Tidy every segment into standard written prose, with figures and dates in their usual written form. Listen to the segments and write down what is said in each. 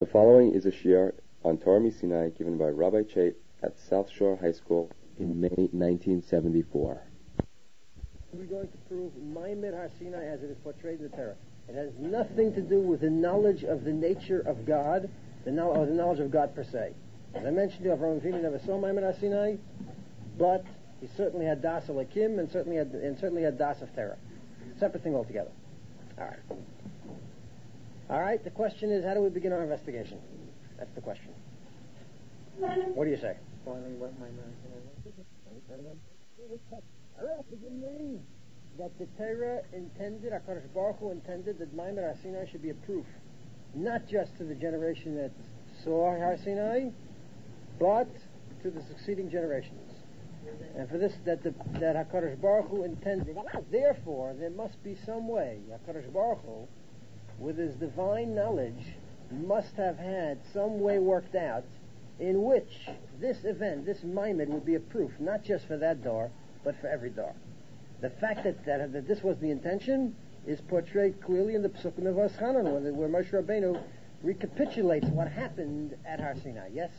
following is a shiur on Torah Misinai given by Rabbi Chait at South Shore High School in May 1974. We're going to prove Maimed Har Sinai as it is portrayed in the Torah. It has nothing to do with the knowledge of the nature of God, or the knowledge of God per se. As I mentioned to you, Avraham Avinu never saw Maimed Har Sinai, but he certainly had Das Elokim and certainly had Das of Torah. Separate thing altogether. All right. The question is, how do we begin our investigation? That's the question. What do you say? That the Torah intended, HaKadosh Baruch Hu intended that Maimed Har Sinai should be a proof, not just to the generation that saw Har Sinai, but to the succeeding generations. And for this, that HaKadosh Baruch Hu intended. Therefore, there must be some way, HaKadosh Baruch Hu, with his divine knowledge, must have had some way worked out in which this event, this Maimed, would be a proof, not just for that door, but for every door. The fact that this was the intention is portrayed clearly in the Pesukim of Voschanan, where Moshe Rabbeinu recapitulates what happened at Har Sinai. Yes?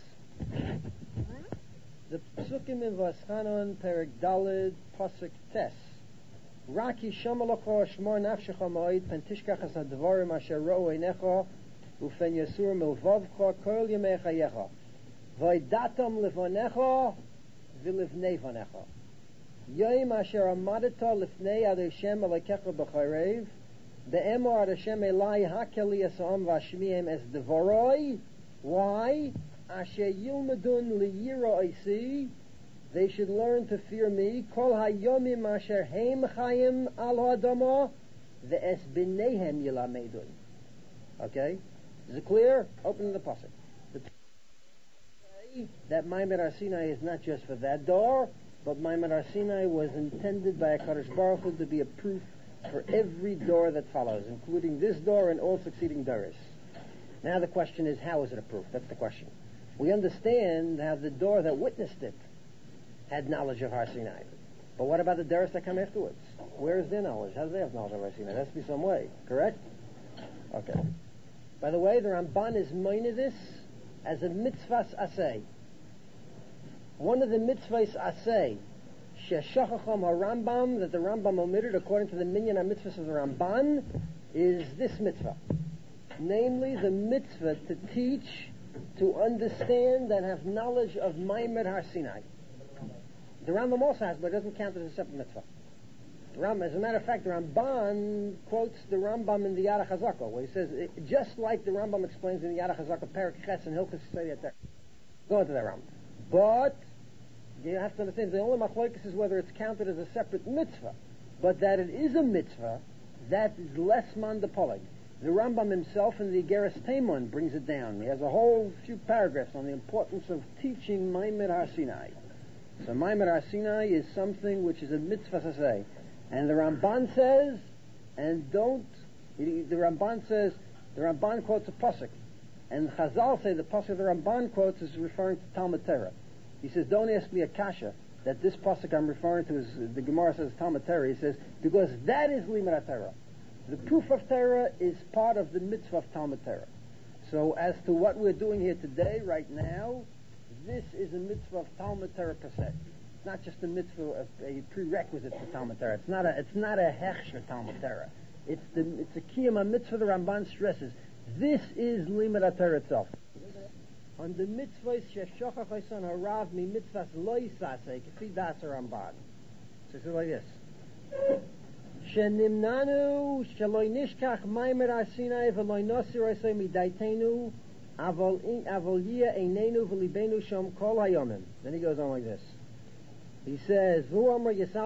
The Pesukim in Voschanan, Perek Daled, Pasuk Tes. Raki Shamalocho Shmor Nafshecha Moed, Pentishkach As HaDvarim Asher Ro'u Einecha, Ufen Yasur Milvavcha, Kol Yemei Chayecha. Voidatam Levonecha, Vilivnei Vonecha. Yom Asher Amadeta Lifnei Ad Hashem Elokecha B'Charev, Be'emo Ad Hashem Elai Hakeli Esam Vashmihem Es Devoroi. Why? Asher Yilmedun Liyira Oisi, they should learn to fear me. Kol Hayomim Asher Heim Chayim Al Ha'adama, Ve'es B'neihem Yilamedun. Okay? Is it clear? Open the pasuk. That Maimed Har Sinai is not just for that door, but Maimed Har Sinai was intended by HaKadosh Baruch Hu to be a proof for every door that follows, including this door and all succeeding doors. Now the question is, how is it a proof? That's the question. We understand how the door that witnessed it had knowledge of Har Sinai. But what about the doors that come afterwards? Where is their knowledge? How do they have knowledge of Har Sinai? There has to be some way, correct? Okay. By the way, the Ramban is moine this as a mitzvahs aseh. One of the mitzvahs aseh, sheshachacham harambam, that the Rambam omitted according to the minyan ha-mitzvahs of the Ramban, is this mitzvah. Namely, the mitzvah to teach, to understand, and have knowledge of Maimed Har Sinai. The Rambam also has, but it doesn't count as a separate mitzvah. As a matter of fact, the Ramban quotes the Rambam in the Yad HaChazaka, where he says, just like the Rambam explains in the Yad HaChazaka, Perek Ches and Hilchos Yisrael, go into that Rambam. But you have to understand, the only machlokes is whether it's counted as a separate mitzvah, but that it is a mitzvah, that is less man de polig. The Rambam himself in the Igeres Taimon brings it down. He has a whole few paragraphs on the importance of teaching Maimed Har Sinai. So Maimed Har Sinai is something which is a mitzvah to say. And the Ramban says, the Ramban quotes a pasuk. And Chazal say the pasuk the Ramban quotes is referring to Talmud Torah. He says, don't ask me a kasha, that this pasuk I'm referring to is, the Gemara says Talmud Torah. He says, because that is Limud Torah. The proof of Torah is part of the mitzvah of Talmud Torah. So as to what we're doing here today, right now, this is a mitzvah of Talmud Torah per se. It's not just a mitzvah of a prerequisite for Talmud Torah. It's not a hechsher Talmud Torah. It's a kiyum, a mitzvah the Ramban stresses. This is Limud Torah itself. On the mitzvahs sheshachach ha'son harav mi mitzvahs lo yisaseh k'fi das Ramban. So it's like this. Shenimnanu shaloi nishkach Maimed Har Sinai v'loi nosir osei midaitenu avol yia einenu v'libenu shom kol hayomim. Then he goes on like this. He says, even though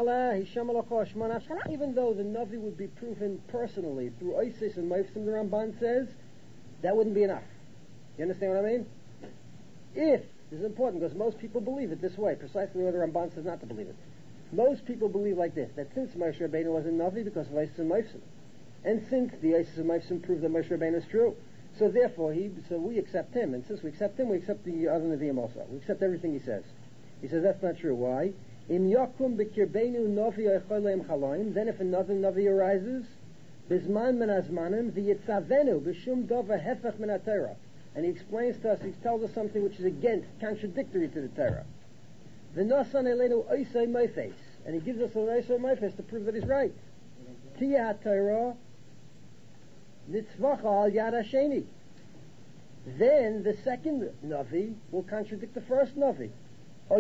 the Navi would be proven personally through Isis and Maifsim, the Ramban says, that wouldn't be enough. You understand what I mean? If, this is important because most people believe it this way, precisely where the Ramban says not to believe it. Most people believe like this, that since Moshe Rabbeinu was a Navi because of Isis and Maifsim, and since the Isis and Maifsim prove that Moshe Rabbeinu is true, so therefore we accept him, and since we accept him, we accept the other Nevi'im also. We accept everything he says. He says that's not true. Why? Im yakum b'kirbenu novi oicholeim chaloim. Then if another novi arises, bizman min azmanim v'yitzavenu b'shum dover hefech min haTorah. and he explains to us, he tells us something which is against, contradictory to the Torah. V'nosan elenu oisei meifes, and he gives us an oisei meifes to prove that he's right. Tiyah Torah nitzvacha al yad hasheni. Then the second Navi will contradict the first Navi. Or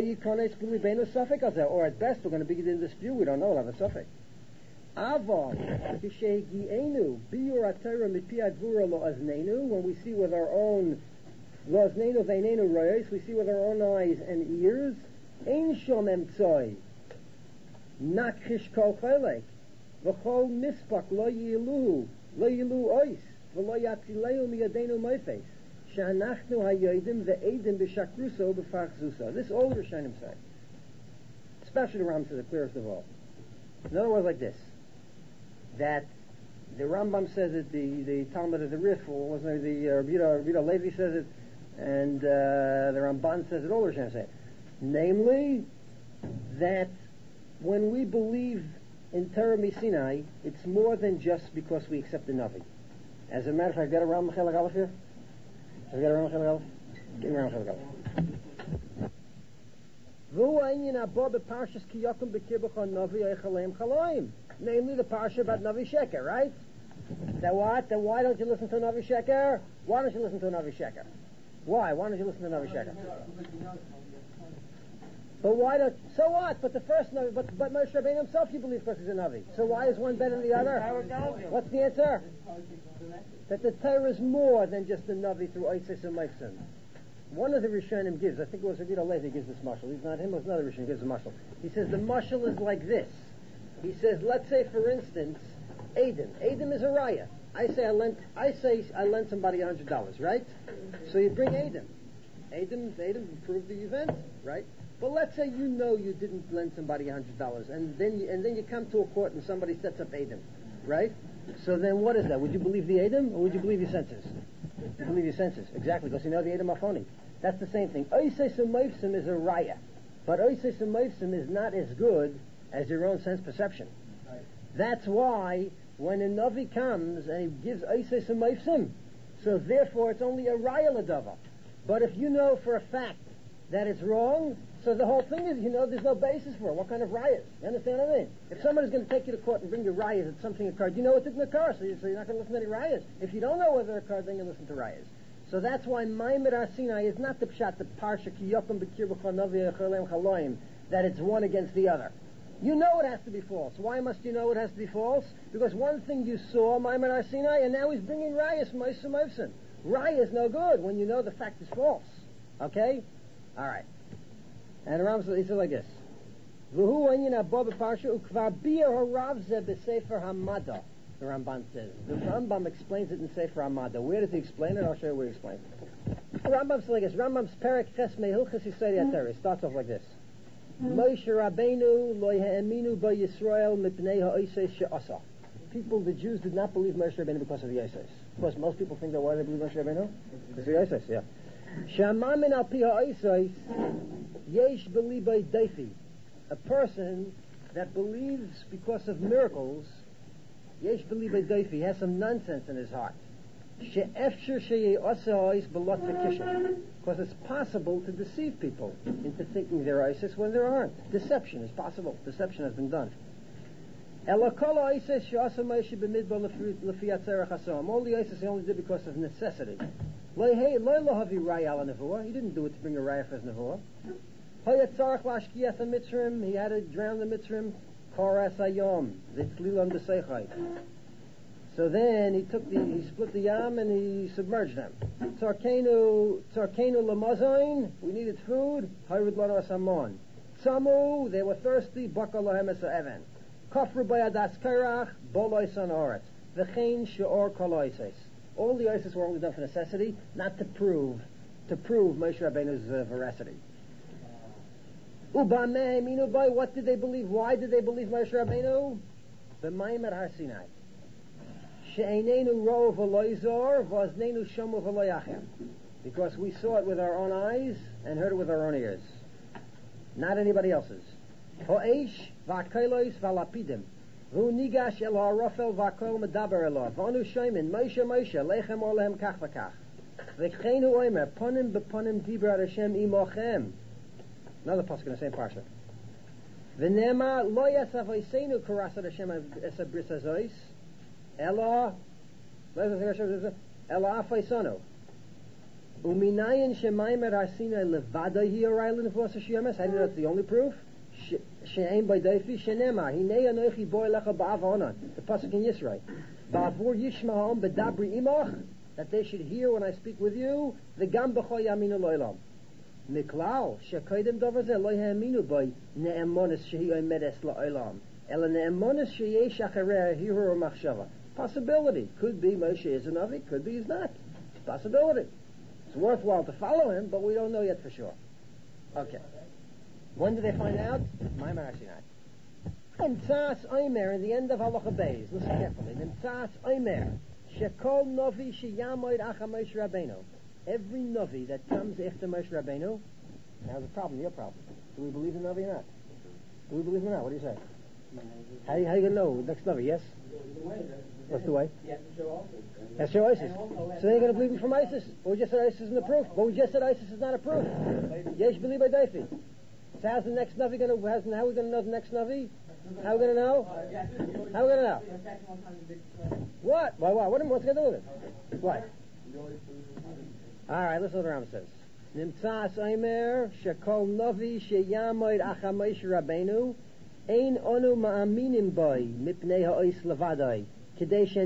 at best we're going to be in dispute, we don't know, we'll have a suffix. Aval, kishegienu, biur atayra mipi advura lo aznenu, when we see with our own, lo aznenu veinenu royos, we see with our own eyes and ears, ein shom emtsoi, nakhish kol chelek, v'chol mispak lo yilu ois, v'lo yatzileu miyadenu meifes, she'anachnu hayodim ve'edim b'shakruso b'fachzuso. This all the Rishonim say. Especially the Rambam says the clearest of all. In other words, like this, that the Rambam says it, the Talmud of the Rif, or wasn't it, the Rabbi Levi says it, and the Ramban says it, all the Rishonim say it. Namely, that when we believe in Torah Misinai, it's more than just because we accept the Navi. As a matter of fact, got a Rambam Chelek Aleph here? Have you got a Rambam Chelek Aleph? Give me a Rambam Chelek Aleph. Namely the parsha about Navi Sheker, right? That what? Then why don't you listen to Navi Sheker? Why don't you listen to Navi Sheker? Why? Why don't you listen to Navi Sheker? But why don't? So what? But the first Navi, but Moshe Rabbeinu himself, you believe, because he's a Navi. So why is one better than the other? What's the answer? That the Torah is more than just the Navi through Oises and Meifsim. One of the Rishonim gives, I think it was Rabbi Levi gives this mashal. He's not him, it was another Rishonim gives a mashal. He says the mashal is like this. He says, let's say for instance, Adam. Adam is a raya. I say I lent somebody $100, right? So you bring Adam. Adam proved the event, right? But let's say you didn't lend somebody $100, and then you come to a court and somebody sets up Adam, right? So then what is that? Would you believe the Adam or would you believe your senses? You believe your senses, exactly, because you know the Adam are phony. That's the same thing. Oises U'Meifsim is a raya, but Oises U'Meifsim is not as good as your own sense perception. Right. That's why when a Navi comes and he gives Oises U'Meifsim, so therefore it's only a raya l'dava. But if you know for a fact that it's wrong, so the whole thing is, there's no basis for it. What kind of rayas? You understand what I mean? If somebody's going to take you to court and bring you rayas that something occurred, you know it didn't occur, so you're not going to listen to any rayas. If you don't know whether it occurred, then you listen to rayas. So that's why Maimed Sinai is not the pshat, the parsha ki yokum b'kir b'chanavi echolem chaloim, that it's one against the other. You know it has to be false. Why must you know it has to be false? Because one thing you saw, Maimed Sinai, and now he's bringing rayas from Moshe Mofsin. Raya is no good when you know the fact is false. Okay? All right. And the Rambam says like this: V'hu anyin abba b'parsha ukvar biyah harav ze b'sefer hamada. The Ramban says. The Rambam explains it in Sefer Hamada. Where does he explain it? I'll show you where he explains it. The Rambam says like this: Rambam's Perek Ches Mehilchas Yisrael Yater. It starts off like this: Moshe Rabbeinu lo ha'eminu ba Yisrael mipnei ha'oises she'asa. People, the Jews, did not believe Moshe Rabbeinu because of the Oises. Of course, most people think that why they believe Moshe Rabbeinu? Because of the Oises, yeah. Shamamin al pi ha'oises yesh b'libay deifi. A person that believes because of miracles, yesh b'libay deifi, has some nonsense in his heart. She'efshir she'ye ois b'lot v'kishim. Because it's possible to deceive people into thinking they're Isis when there aren't. Deception is possible. Deception has been done. All the Isis he only did because of necessity. He didn't do it to bring a raya for his nevuah. He had to drown the Mitzrim. So then he split the yam and he submerged them. Tzarkenu lamazain, we needed food. Hayrid lano asamon. Tzamu, they were thirsty. Bakar lahem esa even. Kafru bayadas karach, bolois on oretz. V'chein she'or kol oises. All the oises were only done for necessity, not to prove Moshe Rabbeinu's veracity. Ubameh minu bay, what did they believe? Why did they believe Moshe Rabbeinu? B'mayim at Har Sinai. She'einenu ro v'loizor v'aznenu shomu v'loyachem. Because we saw it with our own eyes and heard it with our own ears. Not anybody else's. Ho'esh v'akeilos v'alapidim. V'hu nigash el ha'rofel v'akol medaber elav. V'anu shoymin Moshe lechem or lehem kach v'kach. V'cheinu oimer, ponim b'ponim dibra Hashem imochem. Another pasuk in the same parsha. V'nema lo yasaf oiseinu karasat Hashem es bris hazois, ela afaisono. Uminayin shemayim er harsina levada hi orayla nefos hashiyamas. How do you know that's the only proof? She'ein by daifi shenema hinei anochi boi lecha ba'avonan. The pasuk in Yisrael. Ba'avur yishma'am bedabri imach, that they should hear when I speak with you. V'gam b'cho yaminu lo'elam. Miklal she'koidem dover zeh lo yaminu boi ne'emonis shehi oimedes lo'elam. Ela ne'emonis sheyesh achareh hiru machshava. Possibility. Could be Moshe is a Navi, could be he's not. Possibility. It's worthwhile to follow him, but we don't know yet for sure. Okay. When did they find out? Maimar Sinai. Nimtzas Omer in the end of Halacha Beis. Listen carefully. Nimtzas Omer. Shekol Novi sheyamoid acha Moshe Rabbeinu. Every Novi that comes after Moshe Rabbeinu. Now the problem, your problem. Do we believe in Novi or not? Do we believe him or not? What do you say? How you gonna know? Next Novi, yes? What's the way? Yes, to show ISIS. So they're going to believe him from ISIS. But we just said ISIS isn't a proof. But we just said ISIS is not a proof. Yes, believe by Daifi. So how's the next Navi going to, how are we going to know the next Navi? How are we going to know? How are we going to know? What? Why? What's it going to do with it? What? Alright, listen to what the Rambam says. Nimtzas Omer, Shekol Novi, Sheyamoid Acha Moshe Rabbeinu, Ein Onu Ma'aminim Boi, Mipnei Ha'ois Levadai. We don't accept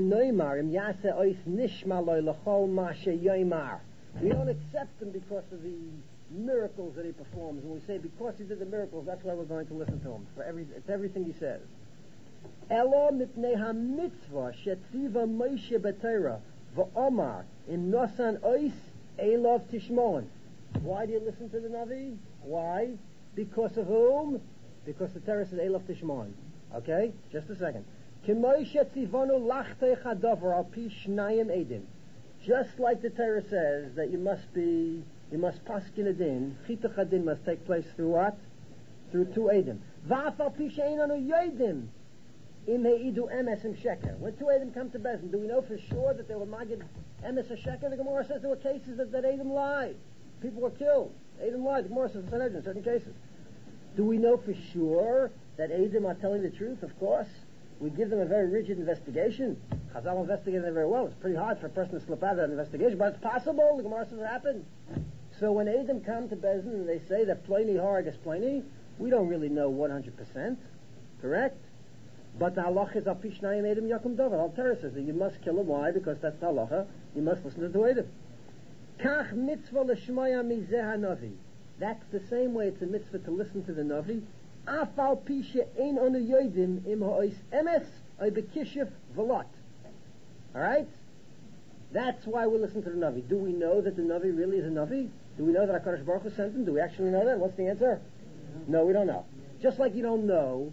him because of the miracles that he performs. And we say because he did the miracles, that's why we're going to listen to him. It's everything he says. Elo mipnei ha-mitzvah shetziva Moshe b'Torah v'omar im nosan ois elov tishmon. Why do you listen to the Navi? Why? Because of whom? Because the Torah says elov tishmon. Okay? Just a second. Just like the Torah says that you must paskin a din, chitach adin must take place through what? Through two edim. When two edim come to Bezdin, do we know for sure that they were magid emes a sheker? The Gemara says there were cases that edim lied. People were killed. Edim lied. The Gemara says in certain cases. Do we know for sure that edim are telling the truth? Of course. We give them a very rigid investigation. Chazal investigated them very well. It's pretty hard for a person to slip out of that investigation, but it's possible. The Gemara says it happened. So when Edom come to Bezdin and they say that Pliny Harag is Pliny, we don't really know 100%. Correct? But the halacha is al pishnayim Edom yakum davar. Al Torah says that you must kill him. Why? Because that's the halacha. You must listen to the Edom. Kach mitzvah l'shmaya mizeh hanavi. That's the same way it's a mitzvah to listen to the Navi. Afal pisha ein onu yodim im ha'ois emes ay bekishif v'lot. Alright? That's why we listen to the Navi. Do we know that the Navi really is a Navi? Do we know that HaKadosh Baruch Hu sent him? Do we actually know that? What's the answer? No, we don't know. Just like you don't know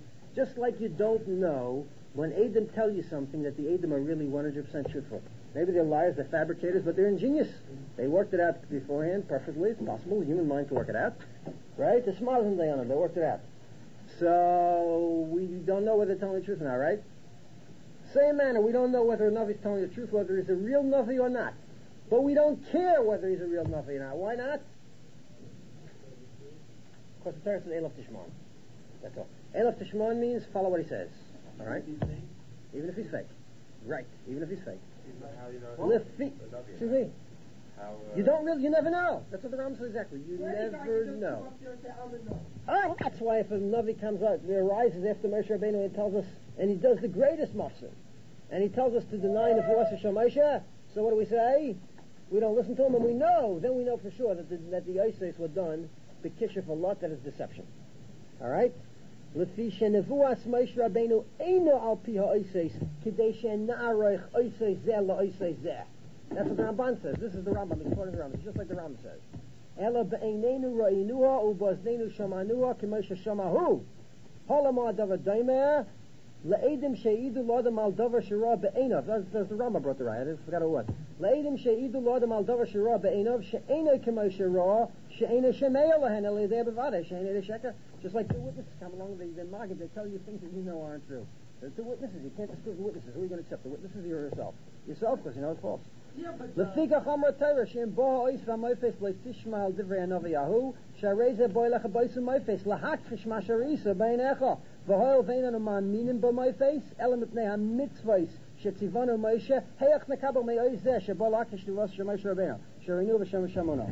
when Edom tell you something that the Edom are really 100% truthful. Maybe they're liars, they're fabricators, but they're ingenious. They worked it out beforehand perfectly. It's possible, the human mind to work it out. Right? They're smarter than they are. They worked it out. So, we don't know whether they're telling the truth or not, right? Same manner, we don't know whether a Navi is telling the truth, whether he's a real Navi or not. But we don't care whether he's a real Navi or not. Why not? Because the Torah says Elov Tishmon. That's all. Elov Tishmon means follow what he says. Alright? Even if he's fake. Right. Even if he's fake. How you know? Excuse me. You never know. That's what the Rambam says exactly. You never know. Oh, that's why if a Navi comes out, he arises after Moshe Rabbeinu and tells us, and he does the greatest mafsir, and he tells us to deny the voice of Moshe. So what do we say? We don't listen to him, and we know for sure that the Yosef were done bekishif a lot, that is deception. All right. Lefi shenevuas Moshe Rabbeinu eino al pi ha'oises kidei she'na'aroich oises zeh la'oises zeh. That's what the Ramban says. This is the Rambam. It's quoting the Rambam. It's just like the Rambam says. Ela be'einenu ra'inuha u'baznenu shamanuha k'moshe shamahu. Holama davar daimer le'edim she'idu l'adam al davar shira be'einav. That's the Rambam brought the right. I forgot who it was. Le'edim she'idu l'adam al davar shira be'einav she'ena k'moshe ra she'ena shemeya lahen elidei bevada she'ena sheker. Just like two witnesses come along, the Maggid, they tell you things that you know aren't true. There's two witnesses. You can't disprove the witnesses. Who are you going to accept? The witnesses or yourself? Yourself, because you know it's false. Lefikach Amar Torah Shem Bo Ois VaMoifes LeTishma Al Divrei Hanavi Yahu Shareze Boy Lecha Boisu Moifes Lahakfish Masharisa Beinecha V'Hoil Veinan Uman Minin Bo Moifes Elam Mipnei HaMitzvos Shetzivanu Moshe Heach Nekabel Mei Ois Zeh Shebo Lakish Luvos Shemay Shorabeno Sharinu V'Shem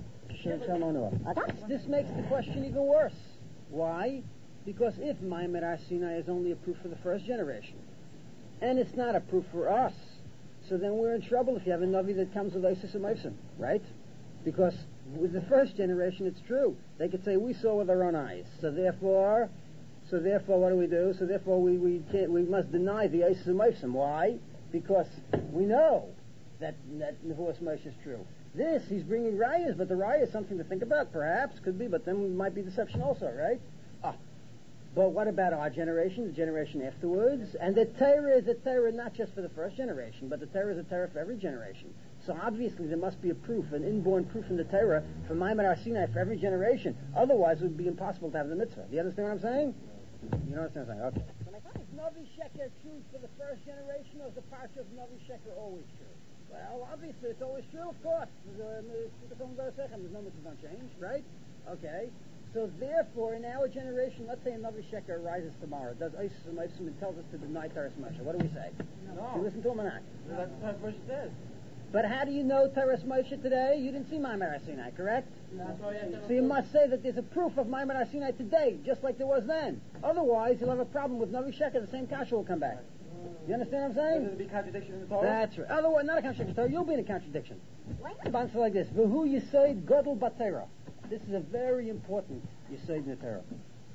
Shamono. This makes the question even worse. Why? Because if Maimed Har Sinai is only a proof for the first generation, and it's not a proof for us, so then we're in trouble if you have a Navi that comes with Isis and Mifsim, right? Because with the first generation, it's true. They could say, we saw with our own eyes. So therefore, what do we do? So therefore, we must deny the Isis and Mifsim. Why? Because we know that Nevuas Moshe is true. This, he's bringing rayas, but the raya is something to think about, perhaps, could be, but then it might be deception also, right? But what about our generation, the generation afterwards? And the Torah is a Torah not just for the first generation, but the Torah is a Torah for every generation. So obviously there must be a proof, an inborn proof in the Torah for Maimed Har Sinai for every generation. Otherwise it would be impossible to have the mitzvah. Do you understand what I'm saying? You know what I'm saying? Okay. Is Navi Sheker true for the first generation, or is the parsha of Navi Sheker always true? Well, obviously it's always true, of course. There's no mitzvah don't change, right? Okay. So therefore, in our generation, let's say a Navi Sheker arises tomorrow, does Isis and Mifsim and tells us to deny Teres Moshe. What do we say? No. Do you listen to him or not? That's what Moshe says. But how do you know Teres Moshe today? You didn't see Maimed Har Sinai, correct? That's why So you must say that there's a proof of Maimed Har Sinai today, just like there was then. Otherwise, you'll have a problem with Navi Sheker. The same kasha will come back. You understand what I'm saying? There'll be contradiction in the Torah? That's right. Otherwise, not a contradiction. You'll be in a contradiction. Answer like this: V'hu Yisoid Gadol Batera. This is a very important Yisoid in the Torah.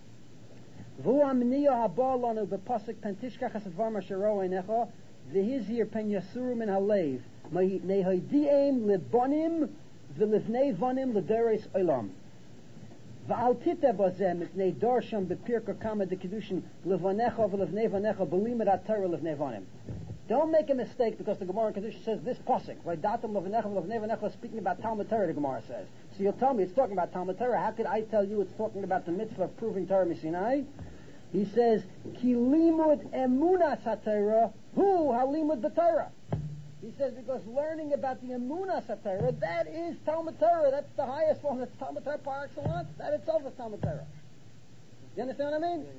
V'hu Amniya Haba Lanu B'Pasuk Pentishkach Hasadvar Masharo Einecha V'Hizir Pen Yasuru Min Halev Nehoidiem Libonim V'Livnei Vonim L'Deres Olam. V'al tite bazeh mitnei darsham b'pirka kama dekedushin levanecha v'levnei vanecha b'limed atayra levnei vanim. Don't make a mistake because the Gemara in Kedusha says this pasuk. V'datam levanecha v'levnei vanecha speaking about Talmud Torah. The Gemara says. So you'll tell me it's talking about Talmud Torah. How could I tell you it's talking about the mitzvah of proving Torah Misinai? He says ki limud emunas haTorah hu halimud b'Torah. He says because learning about the Emunah Satira, that is Talmud Torah. That's the highest form. That's Talmud Torah par excellence. That itself is Talmud Torah. You understand what I mean?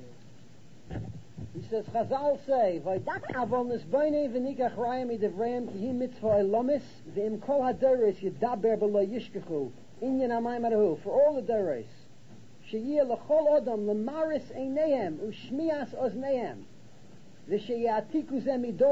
He says, Chazal say, V'ydak avol nisbonei v'nikach rayim idevreim ki hi mitzvah elomis v'im kol hadoros yidaber b'lo yishkechu inyan hamayim adahu. For all the doros, sheyeh l'chol odom l'maris eineihem u'shmias ozneihem. I don't think he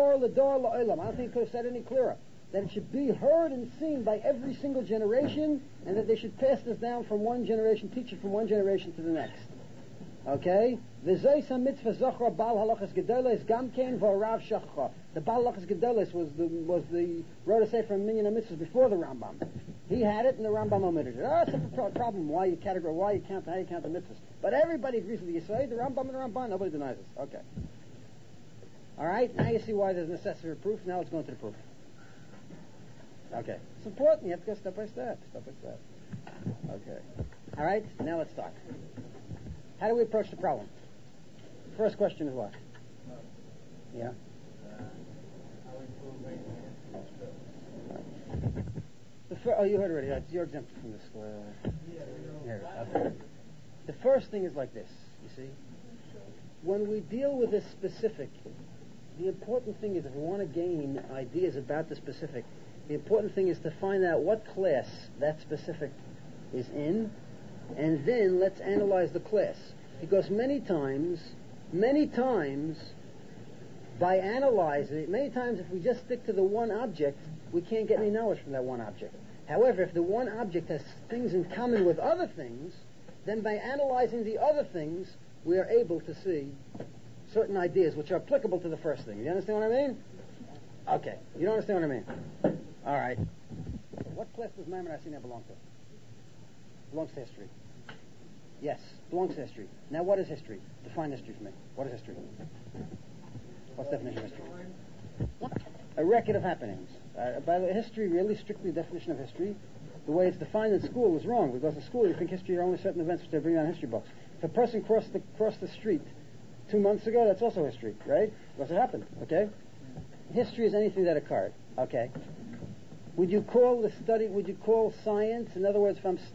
could have said any clearer. That it should be heard and seen by every single generation, and that they should pass this down from one generation, teach it from one generation to the next. Okay? The Baal Halachas Gedolos Gamkein V'Arav Shachcha. The Baal Halachas Gedolos was the wrote a sefer from Minyan HaMitzvahs before the Rambam. He had it, and the Rambam omitted it. That's a problem. Why you count, how you count the mitzvahs. But everybody agrees with the Yisrael, the Rambam and the Ramban. Nobody denies it. Okay. All right, now you see why there's necessary proof. Now let's go into the proof. Okay. It's important. You have to go step by step. Okay. All right, now let's start. How do we approach the problem? First question is what? Yeah? You heard already. That's your exemption from this. Here. Okay. The first thing is like this, you see. When we deal with a specific, the important thing is if we want to gain ideas about the specific, the important thing is to find out what class that specific is in, and then let's analyze the class. Because many times, by analyzing, many times if we just stick to the one object, we can't get any knowledge from that one object. However, if the one object has things in common with other things, then by analyzing the other things, we are able to see certain ideas which are applicable to the first thing. You understand what I mean? Okay. You don't understand what I mean? All right. What class does Maimed Har Sinai belong to? Belongs to history. Yes, belongs to history. Now what is history? Define history for me. What is history? What's the definition of history? A record of happenings. By the way, history, really strictly definition of history, the way it's defined in school is wrong, because in school you think history are only certain events which they bring down in history books. If a person crossed the street 2 months ago, that's also history, right? Because it happened, okay? History is anything that occurred, okay? Would you call science, in other words, if I'm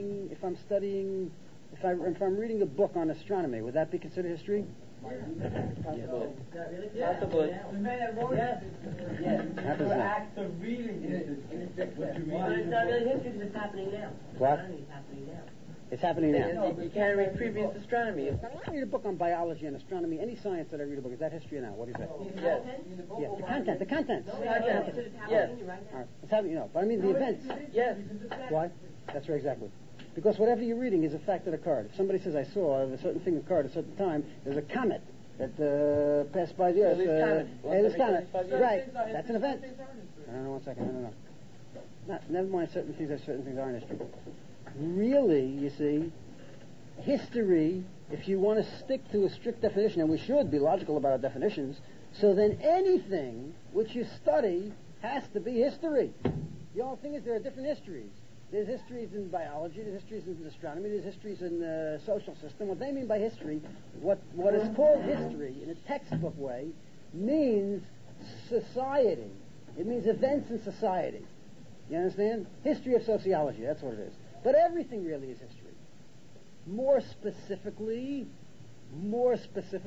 reading a book on astronomy, would that be considered history? Possible. Yes. Possible. Yes. Happens now. Act of reading it. Well, it's not really history because it's happening now. What? Astronomy is happening now. It's happening now. You can't read previous astronomy. If I read a book on biology and astronomy, any science that I read a book, is that history or not? What do you say? Yes. Yeah, the content. No, Yes. it's happening Yes. right now. All right. It's happening, but I mean the events. Yes. Why? That's right, exactly. Because whatever you're reading is a fact that occurred. If somebody says, I saw a certain thing occurred at a certain time, there's a comet that passed by the Earth. This comet. Right. That's an event. No, 1 second. No. Never mind certain things are in history. Really, you see, history, if you want to stick to a strict definition, and we should be logical about our definitions, so then anything which you study has to be history. The only thing is there are different histories. There's histories in biology, there's histories in astronomy, there's histories in the social system. What they mean by history, what is called history in a textbook way, means society. It means events in society. You understand? History of sociology, that's what it is. But everything really is history. More specifically, what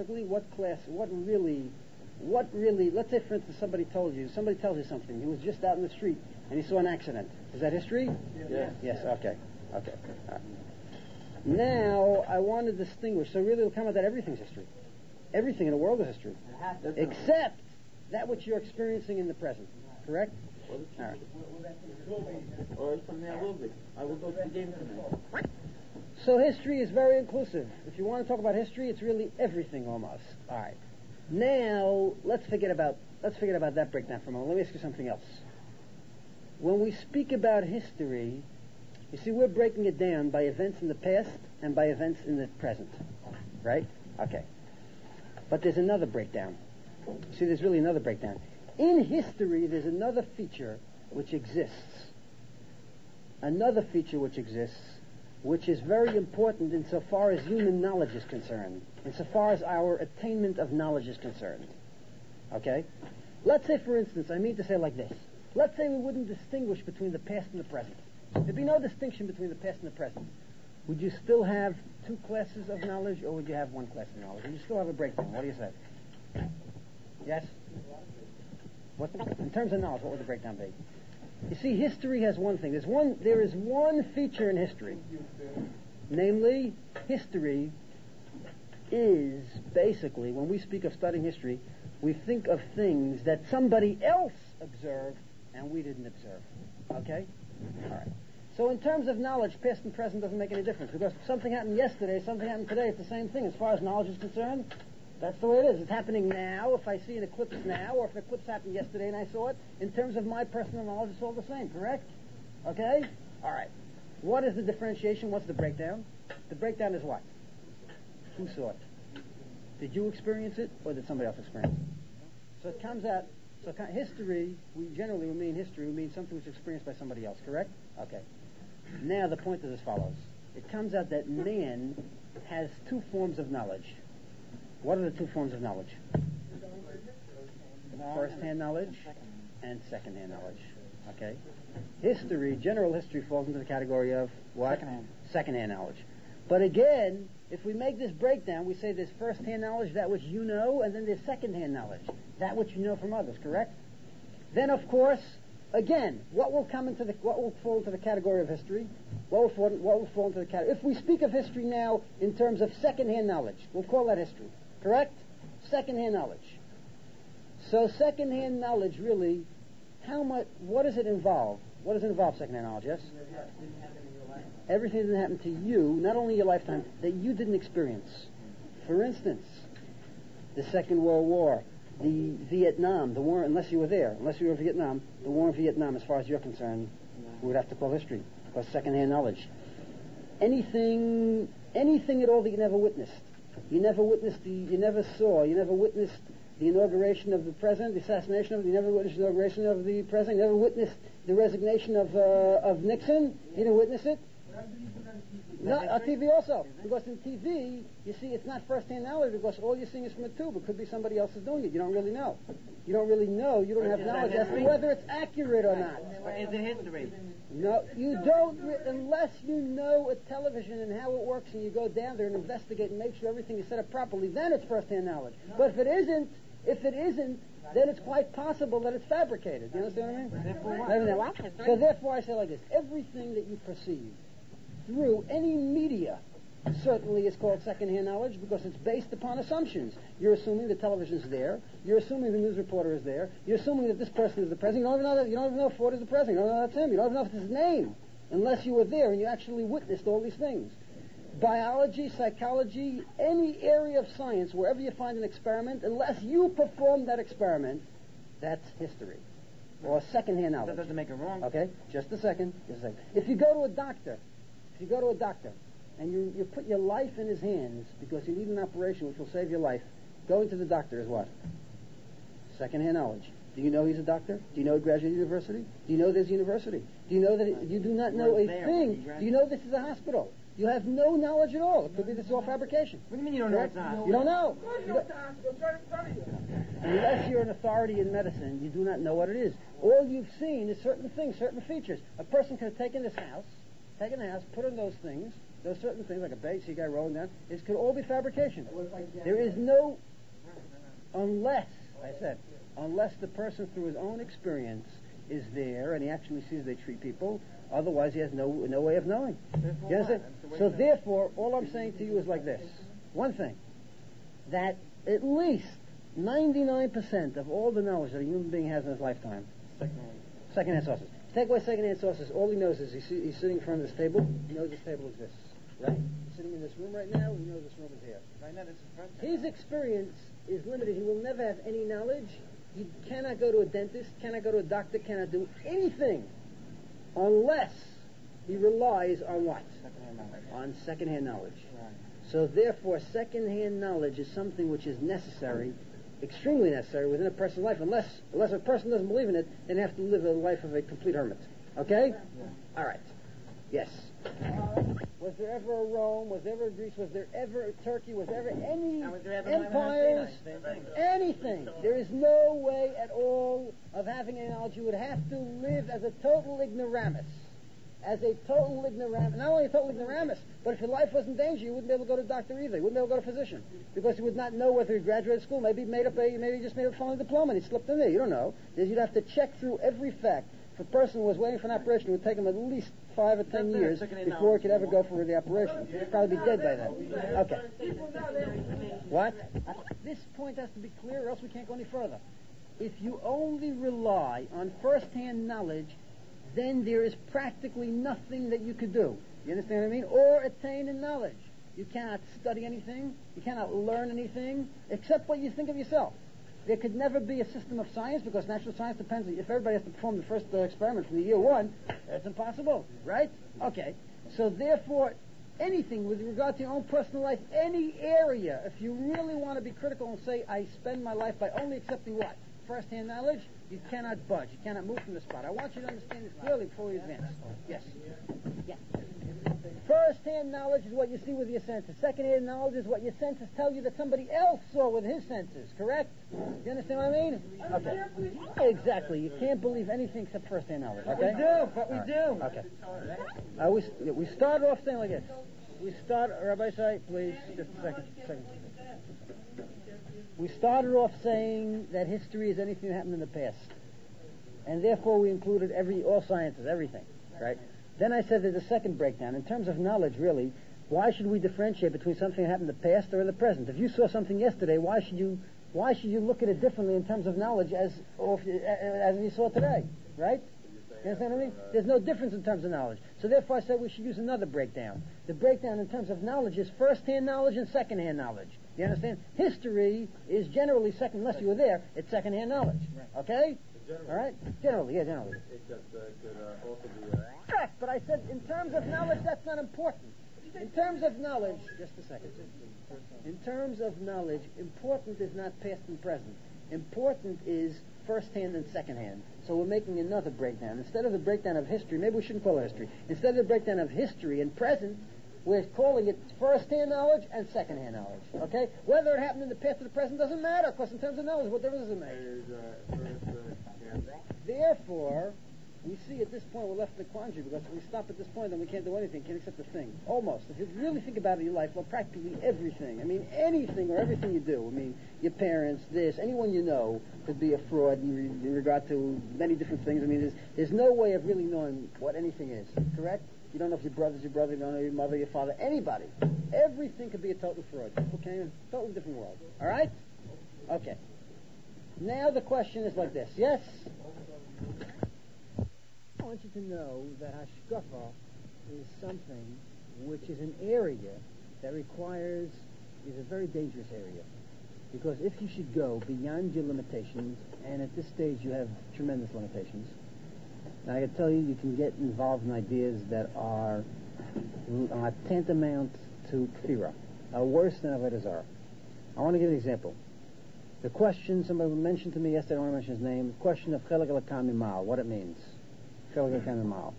really, let's say for instance somebody tells you something, he was just out in the street and he saw an accident. Is that history? Yes. Yes, okay. All right. Now, I want to distinguish, so really it'll come out that everything's history. Everything in the world is history. Except that which you're experiencing in the present. Correct? All right. Or something I will be. I will go to the game tonight. So history is very inclusive. If you want to talk about history, it's really everything almost. All right. Now, let's forget about that breakdown for a moment. Let me ask you something else. When we speak about history, you see, we're breaking it down by events in the past and by events in the present. Right? Okay. But there's another breakdown. See, there's really another breakdown. In history, there's another feature which exists. Which is very important insofar as human knowledge is concerned, insofar as our attainment of knowledge is concerned. Okay? Let's say, for instance, I mean to say like this. Let's say we wouldn't distinguish between the past and the present. There'd be no distinction between the past and the present. Would you still have two classes of knowledge, or would you have one class of knowledge? Would you still have a breakdown? What do you say? Yes? In terms of knowledge, what would the breakdown be? You see, history has one thing. There is one feature in history. Namely, history is basically, when we speak of studying history, we think of things that somebody else observed and we didn't observe. Okay? All right. So in terms of knowledge, past and present doesn't make any difference, because if something happened yesterday, something happened today, it's the same thing as far as knowledge is concerned. That's the way it is. It's happening now. If I see an eclipse now, or if an eclipse happened yesterday and I saw it, in terms of my personal knowledge, it's all the same, correct? Okay? All right. What is the differentiation? What's the breakdown? The breakdown is what? Who saw it? Did you experience it, or did somebody else experience it? So it comes out, history, we mean something which is experienced by somebody else, correct? Okay. Now the point is as follows. It comes out that man has two forms of knowledge. What are the two forms of knowledge? First-hand knowledge and second-hand knowledge. Okay? General history falls into the category of what? Second-hand knowledge. But again, if we make this breakdown, we say there's first-hand knowledge, that which you know, and then there's second-hand knowledge, that which you know from others, correct? Then, of course, again, what will fall into the category of history? What will fall into the category? If we speak of history now in terms of second-hand knowledge, we'll call that history. Correct? Second-hand knowledge. So second-hand knowledge really, what does it involve? What does it involve, second-hand knowledge, yes? Everything that didn't happen to you, not only your lifetime, that you didn't experience. For instance, the Second World War, the Vietnam, the war, unless you were there, unless you were in Vietnam, the war in Vietnam, as far as you're concerned, we would have to call history, because second-hand knowledge. Anything at all that you never witnessed. You never witnessed you never witnessed the inauguration of the president, the assassination of it, you never witnessed the inauguration of the president, you never witnessed the resignation of Nixon, you didn't witness it. No, on TV also. Because in TV, you see, it's not first-hand knowledge because all you're seeing is from a tube. It could be somebody else is doing it. You don't really know. You don't really know. You don't have knowledge as to whether it's accurate or not. Is it history? No, you don't, unless you know a television and how it works and you go down there and investigate and make sure everything is set up properly, then it's first-hand knowledge. But if it isn't, then it's quite possible that it's fabricated. You understand what I mean? So therefore I say like this, everything that you perceive through any media certainly is called second-hand knowledge because it's based upon assumptions. You're assuming the television's there. You're assuming the news reporter is there. You're assuming that this person is the president. You don't even know if Ford is the president. You don't know that's him. You don't even know if it's his name unless you were there and you actually witnessed all these things. Biology, psychology, any area of science, wherever you find an experiment, unless you perform that experiment, that's history. Or second-hand knowledge. That doesn't make it wrong. Okay, just a second. If you go to a doctor, and you put your life in his hands because you need an operation which will save your life, going to the doctor is what? Second-hand knowledge. Do you know he's a doctor? Do you know he graduated university? Do you know there's university? Do you know that you do not know a thing? Do you know this is a hospital? You have no knowledge at all. It could be this is all fabrication. What do you mean you don't know it's a hospital? You don't know. Unless you're an authority in medicine, you do not know what it is. All you've seen is certain things, certain features. A person could have taken the house, put in those things, those certain things, like a base, see a guy rolling down. It could all be fabrication. There is no, unless the person through his own experience is there and he actually sees they treat people, otherwise he has no way of knowing. You understand? So therefore, all I'm saying to you is like this. One thing, that at least 99% of all the knowledge that a human being has in his lifetime, second-hand sources. Take away second-hand sources, all he knows is he's sitting in front of this table, he knows this table exists. Right? He's sitting in this room right now, he knows this room is here. Right now, this is front. His experience is limited. He will never have any knowledge. He cannot go to a dentist, cannot go to a doctor, cannot do anything unless he relies on what? Second-hand knowledge. On second-hand knowledge. Right. So therefore, second-hand knowledge is something which is necessary, extremely necessary within a person's life. Unless a person doesn't believe in it, then they have to live a life of a complete hermit. Okay? Yeah. All right. Yes. Was there ever a Rome? Was there ever a Greece? Was there ever a Turkey? Was there ever any empires? Anything. There is no way at all of having any knowledge. You would have to live as a total ignoramus. As a total ignoramus. Not only a total ignoramus, but if your life was in danger, you wouldn't be able to go to a doctor either. You wouldn't be able to go to a physician. Because you would not know whether he graduated school. Maybe he just made up a phony diploma and he slipped in there. You don't know. You'd have to check through every fact. If a person was waiting for an operation, it would take him at least 5 or 10 years before he could ever go for the operation. He'd probably be dead by then. Okay. What? This point has to be clear or else we can't go any further. If you only rely on first-hand knowledge, then there is practically nothing that you could do. You understand what I mean? Or attain in knowledge. You cannot study anything. You cannot learn anything except what you think of yourself. There could never be a system of science because natural science depends on if everybody has to perform the first experiment from the year one, that's impossible, right? Okay. So therefore, anything with regard to your own personal life, any area, if you really want to be critical and say, I spend my life by only accepting what? First-hand knowledge, you cannot budge. You cannot move from the spot. I want you to understand this clearly before we advance. Yes. Yeah. First-hand knowledge is what you see with your senses. Second-hand knowledge is what your senses tell you that somebody else saw with his senses. Correct? You understand what I mean? Okay. Exactly. You can't believe anything except first-hand knowledge. Okay? But we do. Okay. We started off saying like this. Rabbi Say, please, just a second. We started off saying that history is anything that happened in the past. And therefore we included all sciences, everything. Right? Then I said there's a second breakdown. In terms of knowledge, really, why should we differentiate between something that happened in the past or in the present? If you saw something yesterday, why should you look at it differently in terms of knowledge as you saw today? Right? You understand what I mean? There's no difference in terms of knowledge. So therefore I said we should use another breakdown. The breakdown in terms of knowledge is first-hand knowledge and second-hand knowledge. You understand? History is generally second, unless you were there, it's second-hand knowledge. Okay? All right? Generally. It could also be... Correct, but I said in terms of knowledge, that's not important. In terms of knowledge, just a second. In terms of knowledge, important is not past and present. Important is first hand and second hand. So we're making another breakdown. Instead of the breakdown of history, maybe we shouldn't call it history. Instead of the breakdown of history and present, we're calling it first-hand knowledge and second-hand knowledge. Okay? Whether it happened in the past or the present doesn't matter, because in terms of knowledge, what difference does it make? Therefore, we see at this point we're left in a quandary, because if we stop at this point, then we can't do anything, can't accept a thing. Almost. If you really think about it in your life, well, practically everything. I mean, anything or everything you do. I mean, your parents, this, anyone you know could be a fraud in regard to many different things. I mean, there's no way of really knowing what anything is. Correct? You don't know if your brother's your brother, you don't know your mother, your father, anybody. Everything could be a total fraud. People came in a totally different world. All right? Okay. Now the question is like this. Yes? I want you to know that hashkafa is something which is an area that is a very dangerous area. Because if you should go beyond your limitations, and at this stage you have tremendous limitations, now I can tell you can get involved in ideas that are tantamount to kfira, are worse than avodah zarah. I want to give an example. The question, somebody mentioned to me yesterday, I don't want to mention his name, the question of chelik elakam mimal, what it means. Chelik elakam mimal.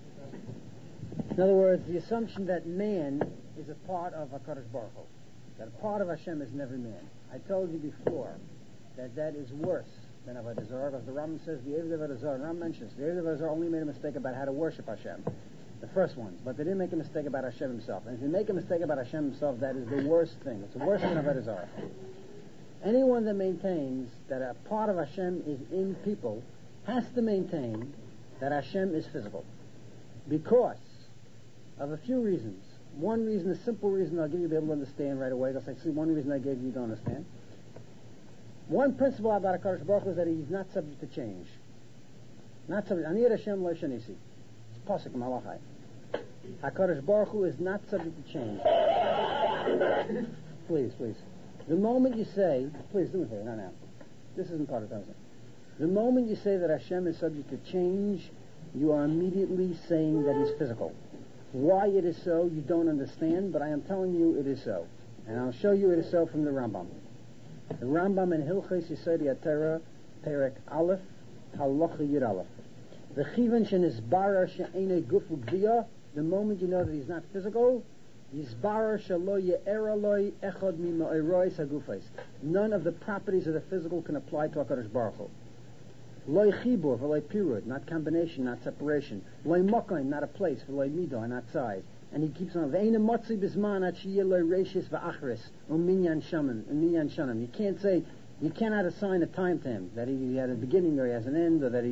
In other words, the assumption that man is a part of HaKadosh Baruch Hu, that a part of Hashem is in every man. I told you before that is worse than avodah zarah, because the Rambam says the Eved avodah zarah, and Rambam mentions the Eved avodah zarah only made a mistake about how to worship Hashem, the first ones, but they didn't make a mistake about Hashem himself. And if you make a mistake about Hashem himself, that is the worst thing. It's worse than avodah zarah. Anyone that maintains that a part of Hashem is in people has to maintain that Hashem is physical, because of a few reasons. One reason, a simple reason I'll give you to be able to understand right away, because I see one reason I gave you don't understand. One principle about HaKadosh Baruch Hu is that he's not subject to change. Not subject. Ani Hashem lo shanisi. It's pasuk malachai. HaKadosh Baruch Hu is not subject to change. Please. The moment you say, please do me a favor, not now. This isn't part of the conversation. The moment you say that Hashem is subject to change, you are immediately saying that he's physical. Why it is so, you don't understand, but I am telling you it is so. And I'll show you it is so from the Rambam. The Rambam in Hilchos Yesod HaTorah, Perek Aleph, Halacha Yud Aleph. The Chivan shenisbara she'enei guf u'gviyah, the moment you know that he's not physical, yisbara shelo ye'era loi echad mima'erois hagufais. None of the properties of the physical can apply to HaKadosh Baruch Hu. Loi chibur, v'loi pirud, not combination, not separation. Loi mokaim, not a place, v'loi midah, not size. And he keeps on. Ve'ena motzi bisman at sheyeh loi reishis v'achris u'minyan shanam. You can't say, you cannot assign a time to him that he had a beginning or he has an end, or that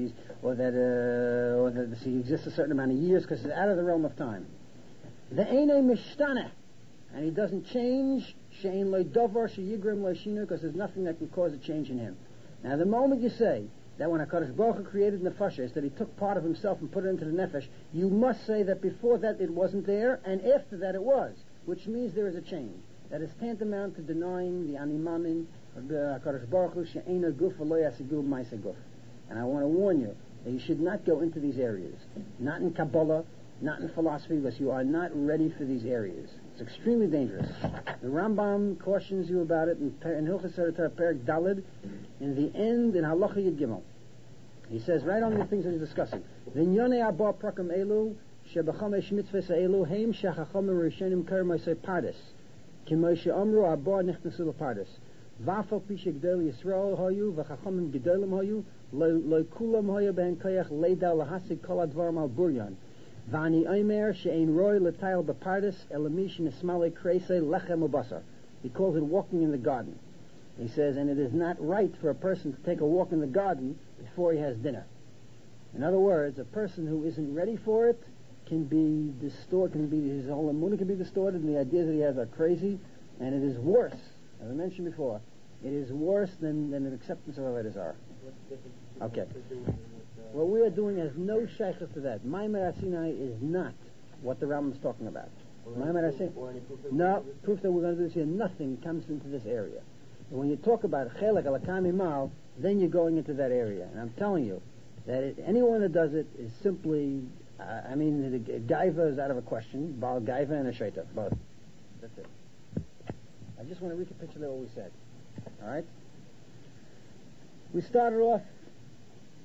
he exists a certain amount of years, because it's out of the realm of time. Ve'ena mishtana, and he doesn't change. She'en loi dovar she'yigrim loi shinu, because there's nothing that can cause a change in him. Now, the moment you say that when HaKadosh Baruch Hu created nefashos, that he took part of himself and put it into the nefesh, you must say that before that it wasn't there, and after that it was, which means there is a change. That is tantamount to denying the animamin of the HaKadosh Baruch Hu, she'ena guf v'lo yasigu ma'aseh guf. And I want to warn you that you should not go into these areas. Not in Kabbalah, not in philosophy, because you are not ready for these areas. It's extremely dangerous. The Rambam cautions you about it in Hilchos HaTorah, Perek Daled, in the end, in Halacha Yud Gimel. He says, right on the things that he's discussing, V'nyonei abba prakam elu, shebechamesh mitzvahs elu, heim shechacham rishonim kermosei pardes, kimoshe amru abba nichnasu lepardes. V'afal pi shegdol Yisrael hoyu, v'chachamim gedolim hoyu, lo kulam hoyu ben koyach leida lahasig kol advarim al buryan. V'ani omer she'ein roy letayel bepardes, elamish nismale kreisei lechem ubasar. He calls it walking in the garden. He says, and it is not right for a person to take a walk in the garden before he has dinner. In other words, a person who isn't ready for it can be distorted, his whole emunah can be distorted, and the ideas that he has are crazy, and it is worse, as I mentioned before, it is worse than an acceptance of avodah zarah. Okay. What we are doing has no shaykhs to that. Maimer Sinai is not what the Rambam is talking about. Maimer Sinai, no, proof that we're going to do this here, nothing comes into this area. And when you talk about chelik elakam mimal, then you're going into that area. And I'm telling you that anyone that does it is simply, the gaiva is out of a question. Baal gaiva and a shaita, both. That's it. I just want to recapitulate what we said. All right? We started off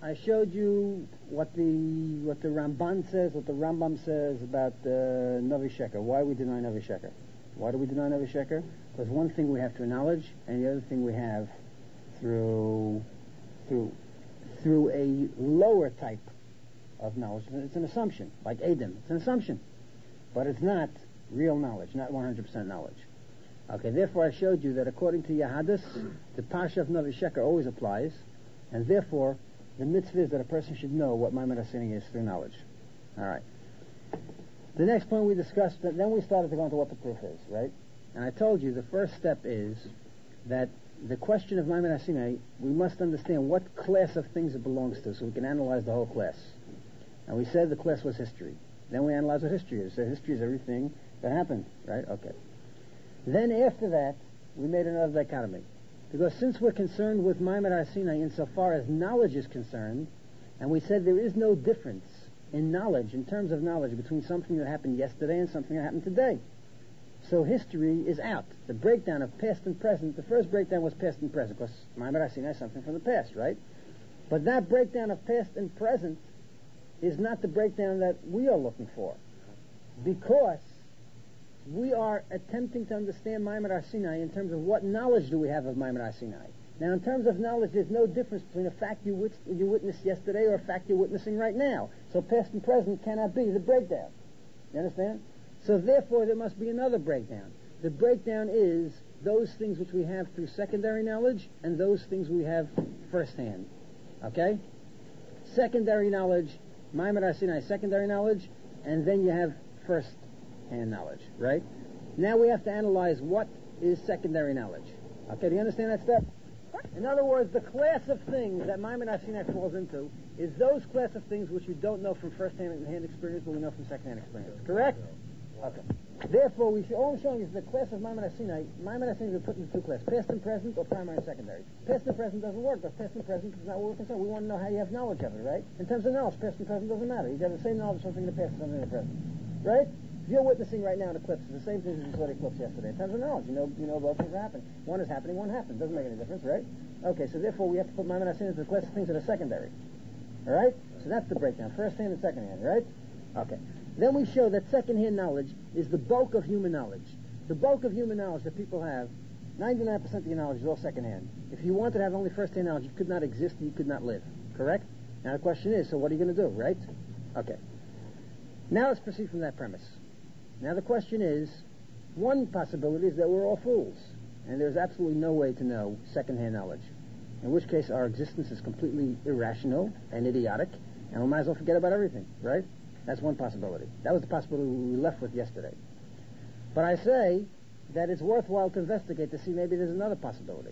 I showed you what the Ramban says, what the Rambam says about Novi Sheker. Why we deny Novi Sheker? Why do we deny Novi Sheker? Because one thing we have to acknowledge, and the other thing we have through a lower type of knowledge. It's an assumption, like Adam. It's an assumption, but it's not real knowledge, not 100% knowledge. Okay, therefore I showed you that according to Yahadis, the Parsha of Novi Sheker always applies, and therefore the mitzvah is that a person should know what Maimon HaSinai is through knowledge. All right. The next point we discussed, then we started to go into what the proof is, right? And I told you the first step is that the question of Maimon HaSinai, we must understand what class of things it belongs to so we can analyze the whole class. And we said the class was history. Then we analyzed what history is. So history is everything that happened, right? Okay. Then after that, we made another dichotomy. Because since we're concerned with Maimon HaSinai insofar as knowledge is concerned, and we said there is no difference in knowledge, in terms of knowledge, between something that happened yesterday and something that happened today. So history is out. The breakdown of past and present, the first breakdown was past and present, because Maimon HaSinai is something from the past, right? But that breakdown of past and present is not the breakdown that we are looking for. Because we are attempting to understand Maimon HaSinai in terms of what knowledge do we have of Maimon HaSinai. Now, in terms of knowledge, there's no difference between a fact you witnessed yesterday or a fact you're witnessing right now. So past and present cannot be the breakdown. You understand? So therefore, there must be another breakdown. The breakdown is those things which we have through secondary knowledge and those things we have firsthand. Okay? Secondary knowledge, Maimon HaSinai, secondary knowledge, and then you have first-hand knowledge, right? Now we have to analyze what is secondary knowledge. Okay, do you understand that step? In other words, the class of things that Maimon HaSinai falls into is those class of things which you don't know from first-hand experience, but we know from second-hand experience. Correct? Okay. Therefore, all I'm showing is the class of Maimon HaSinai is put into two classes, past and present or primary and secondary. Past and present doesn't work, because past and present is not what we're concerned. We want to know how you have knowledge of it, right? In terms of knowledge, past and present doesn't matter. You have the same knowledge of something in the past and something in the present. Right? If you're witnessing right now an eclipse, it's the same thing as you saw the eclipse yesterday. In terms of knowledge, you know both things happen. One is happening, one happened. Doesn't make any difference, right? Okay, so therefore we have to put Maimon HaSinai into the class of things that are secondary. All right? So that's the breakdown. First hand and second hand, right? Okay. Then we show that second-hand knowledge is the bulk of human knowledge. The bulk of human knowledge that people have, 99% of your knowledge is all second-hand. If you wanted to have only first-hand knowledge, you could not exist and you could not live. Correct? Now the question is, so what are you going to do, right? Okay. Now let's proceed from that premise. Now the question is, one possibility is that we're all fools, and there's absolutely no way to know second-hand knowledge, in which case our existence is completely irrational and idiotic, and we might as well forget about everything, right? That's one possibility. That was the possibility we left with yesterday. But I say that it's worthwhile to investigate to see maybe there's another possibility.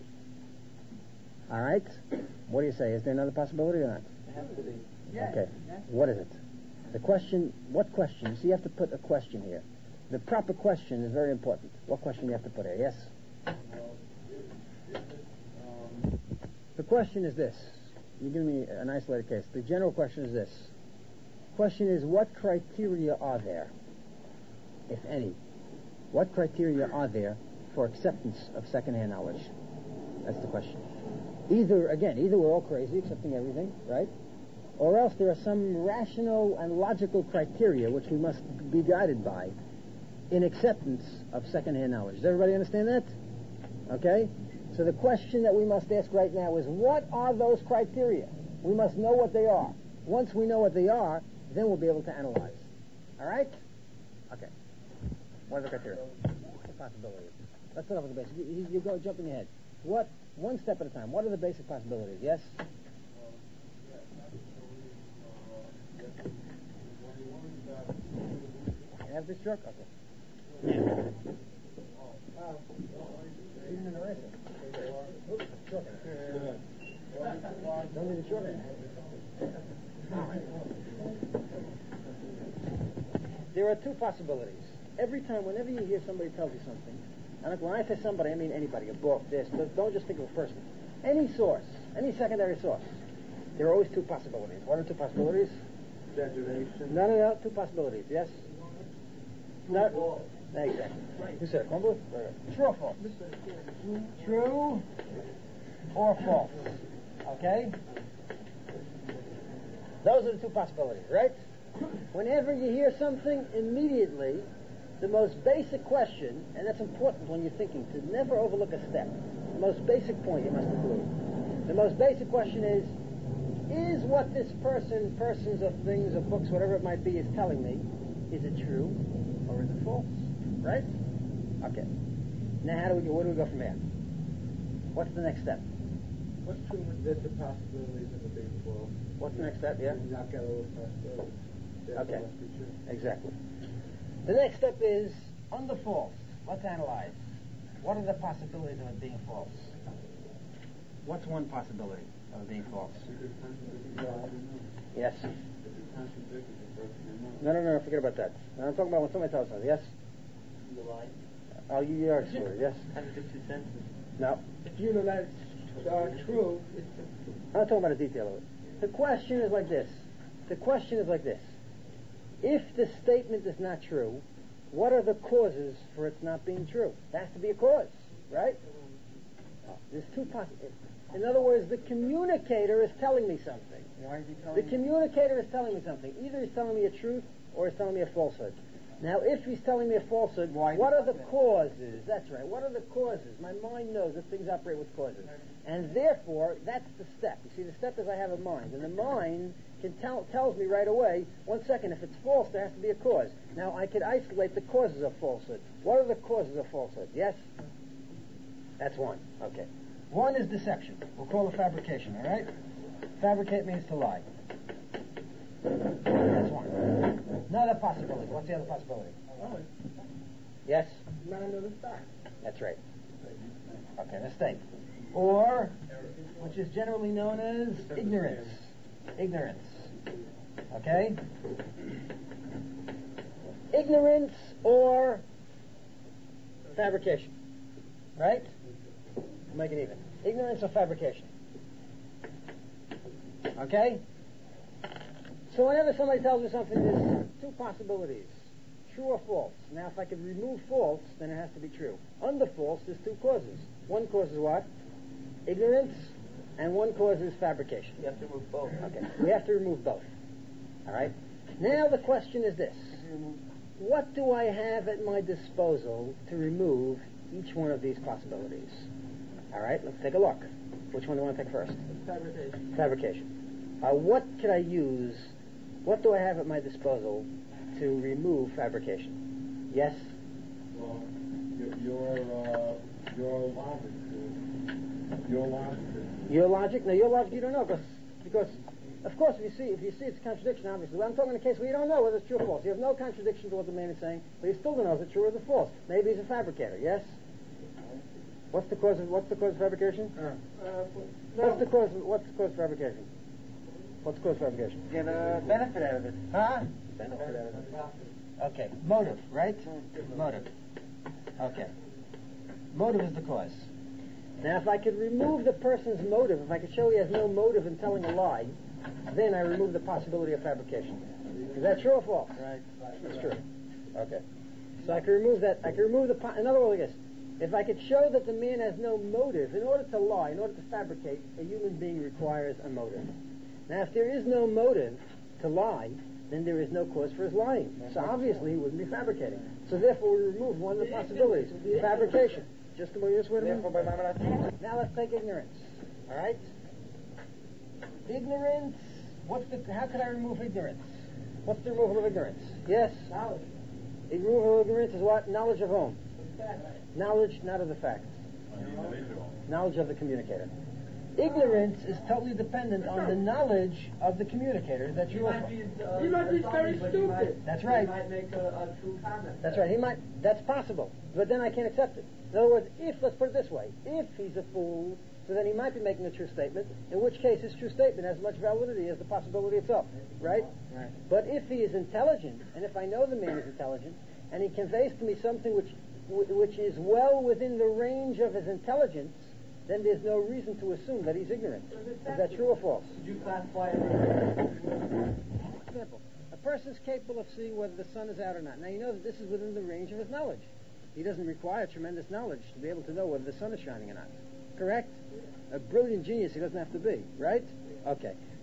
All right? What do you say? Is there another possibility or not? It has to be. Okay. What is it? The question, what question? So you have to put a question here. The proper question is very important. What question do you have to put here? Yes? The question is this. You give me an isolated case. The general question is this. Question is, what criteria are there, if any? What criteria are there for acceptance of second-hand knowledge? That's the question. Either we're all crazy, accepting everything, right? Or else there are some rational and logical criteria which we must be guided by in acceptance of second-hand knowledge. Does everybody understand that? Okay? So the question that we must ask right now is, what are those criteria? We must know what they are. Once we know what they are, then we'll be able to analyze. All right? Okay. What are the criteria? The possibilities. Let's start off with the basic. You go jumping ahead. What? One step at a time. What are the basic possibilities? Yes? You have this truck? Okay. Even in the racer. Don't need a short end. There are two possibilities. Every time, whenever you hear somebody tells you something, and when I say somebody, I mean anybody, a book, this, don't just think of a person. Any source, any secondary source, there are always two possibilities. What are two possibilities? Exaggeration. No, two possibilities, yes? No, exactly. Who said it? Crumble? True or false? True or false. Okay? Those are the two possibilities, right? Whenever you hear something, immediately, the most basic question, and that's important when you're thinking, to never overlook a step. The most basic point you must include. The most basic question is what this person, persons or things or books, whatever it might be, is telling me, is it true or is it false? Right? Okay. Now where do we go from here? What's the next step? What's true that the possibilities in the big world? What's the next step, yeah? Knock out all the possibilities. Okay. Exactly. The next step is, under false, let's analyze. What are the possibilities of it being false? What's one possibility of it being false? Yes? No, forget about that. Now I'm talking about when somebody tells us, yes? You lie. Oh, you are excluded, yes? Contradict two sentences. No. If you know that's true, it's I'm not talking about a detail of it. The question is like this. If the statement is not true, what are the causes for its not being true? There has to be a cause, right? There's two possibilities. In other words, the communicator is telling me something. Why is he telling The communicator is telling me something. Either he's telling me a truth or he's telling me a falsehood. Now, if he's telling me a falsehood, what are the causes? That's right. What are the causes? My mind knows that things operate with causes. And therefore, that's the step. You see, the step is I have a mind. And the mind tells me right away, 1 second, if it's false, there has to be a cause. Now, I could isolate the causes of falsehood. What are the causes of falsehood? Yes? That's one. Okay. One is deception. We'll call it fabrication, all right? Fabricate means to lie. That's one. Another possibility. What's the other possibility? Yes? not another fact. That's right. Okay, mistake. Or, which is generally known as ignorance. Ignorance. Okay? Ignorance or fabrication. Right? Make it even. Ignorance or fabrication. Okay? So whenever somebody tells me something, there's two possibilities. True or false. Now, if I could remove false, then it has to be true. Under false, there's two causes. One cause is what? Ignorance, and one cause is fabrication. You have to remove both. Okay, we have to remove both. All right? Now the question is this. What do I have at my disposal to remove each one of these possibilities? All right, let's take a look. Which one do I want to take first? Fabrication. Fabrication. What could I use? What do I have at my disposal to remove fabrication? Yes? Well, your logic. Your logic. Your logic? No, your logic you don't know because of course if you see it's a contradiction, obviously. Well, I'm talking in a case where you don't know whether it's true or false. You have no contradiction to what the man is saying, but you still don't know if it's true or if it's false. Maybe he's a fabricator, yes? What's the cause of fabrication? What's the cause of fabrication? What's the cause of fabrication? Get a benefit out of it. Huh? Benefit out of it. Okay. Motive, right? Motive. Okay. Motive is the cause. Now, if I could remove the person's motive, if I could show he has no motive in telling a lie, then I remove the possibility of fabrication. Is that true or false? Right. That's true. Okay. So I can remove that. I can remove in other words, like this. If I could show that the man has no motive, in order to lie, in order to fabricate, a human being requires a motive. Now, if there is no motive to lie, then there is no cause for his lying. So obviously he wouldn't be fabricating. So therefore we remove one of the possibilities. Fabrication. Just the way this word. Now let's take ignorance. All right? Ignorance. How could I remove ignorance? What's the removal of ignorance? Yes? Knowledge. The removal of ignorance is what? Knowledge of whom? Knowledge not of the facts. Knowledge of the communicator. Ignorance is totally dependent on the knowledge of the communicator. Is that true? He might be very stupid. That's right. He might make a true comment. That's right. That's possible. But then I can't accept it. In other words, let's put it this way, if he's a fool, so then he might be making a true statement, in which case his true statement has as much validity as the possibility itself. Right? Right. But if he is intelligent, and if I know the man is intelligent, and he conveys to me something which is well within the range of his intelligence, then there's no reason to assume that he's ignorant. Is that true or false? Did you classify it? For example, a person's capable of seeing whether the sun is out or not. Now you know that this is within the range of his knowledge. He doesn't require tremendous knowledge to be able to know whether the sun is shining or not. Correct? A brilliant genius he doesn't have to be, right? Okay.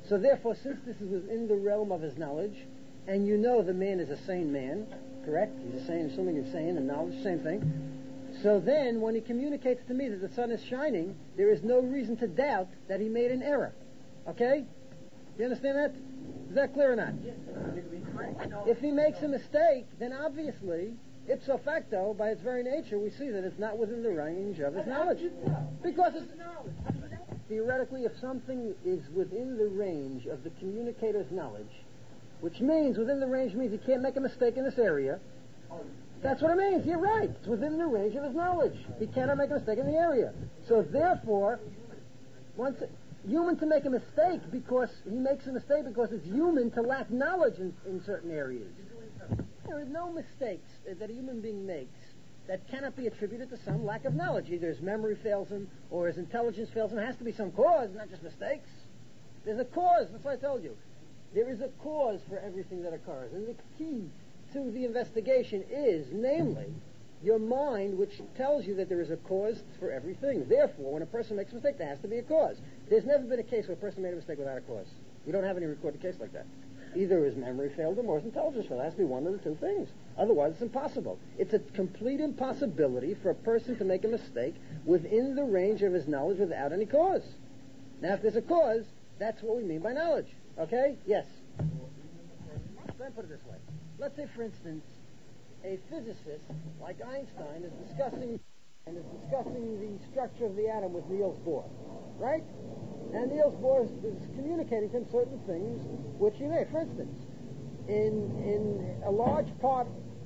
So therefore, since this is within the realm of his knowledge, and you know the man is a sane man, correct? He's a sane, assuming he's sane and knowledge, same thing. So then, when he communicates to me that the sun is shining, there is no reason to doubt that he made an error. Okay? You understand that? Is that clear or not? If he makes a mistake, then obviously, ipso facto, by its very nature, we see that it's not within the range of his knowledge. Because it's theoretically, if something is within the range of the communicator's knowledge, which means within the range means he can't make a mistake in this area, that's what it means. You're right. It's within the range of his knowledge. He cannot make a mistake in the area. So therefore, human to make a mistake because he makes a mistake because it's human to lack knowledge in certain areas. There are no mistakes that a human being makes that cannot be attributed to some lack of knowledge. Either his memory fails him or his intelligence fails him. There has to be some cause, not just mistakes. There's a cause. That's what I told you. There is a cause for everything that occurs. And the key to the investigation is, namely, your mind, which tells you that there is a cause for everything. Therefore, when a person makes a mistake, there has to be a cause. There's never been a case where a person made a mistake without a cause. We don't have any recorded case like that. Either his memory failed him or his intelligence failed. It has to be one of the two things. Otherwise, it's impossible. It's a complete impossibility for a person to make a mistake within the range of his knowledge without any cause. Now, if there's a cause, that's what we mean by knowledge. Okay? Yes? Let me put it this way. Let's say, for instance, a physicist like Einstein is discussing the structure of the atom with Niels Bohr, right? And Niels Bohr is communicating to him certain things which he may. For instance, in a large part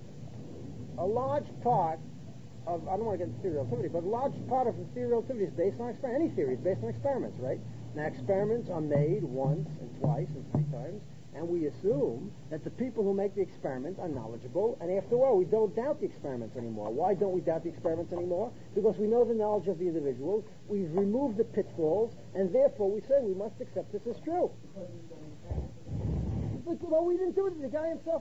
of, I don't want to get into theory of relativity, but a large part of the theory of relativity is based on experiments. Any theory is based on experiments, right? Now, experiments are made once and twice and three times, and we assume that the people who make the experiment are knowledgeable, and after all, we don't doubt the experiments anymore. Why don't we doubt the experiments anymore? Because we know the knowledge of the individuals, we've removed the pitfalls, and therefore we say we must accept this as true. But, well, we didn't do it. The guy himself,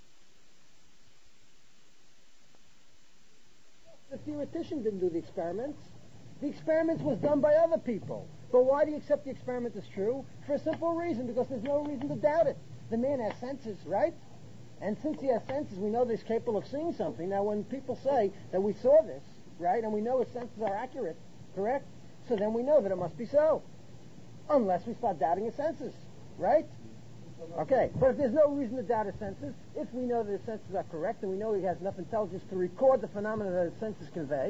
the theoretician didn't do the experiments. The experiments was done by other people. But why do you accept the experiment as true? For a simple reason, because there's no reason to doubt it. The man has senses, right? And since he has senses, we know that he's capable of seeing something. Now, when people say that we saw this, right, and we know his senses are accurate, correct? So then we know that it must be so. Unless we start doubting his senses, right? Okay, but if there's no reason to doubt his senses, if we know that his senses are correct, and we know he has enough intelligence to record the phenomena that his senses convey,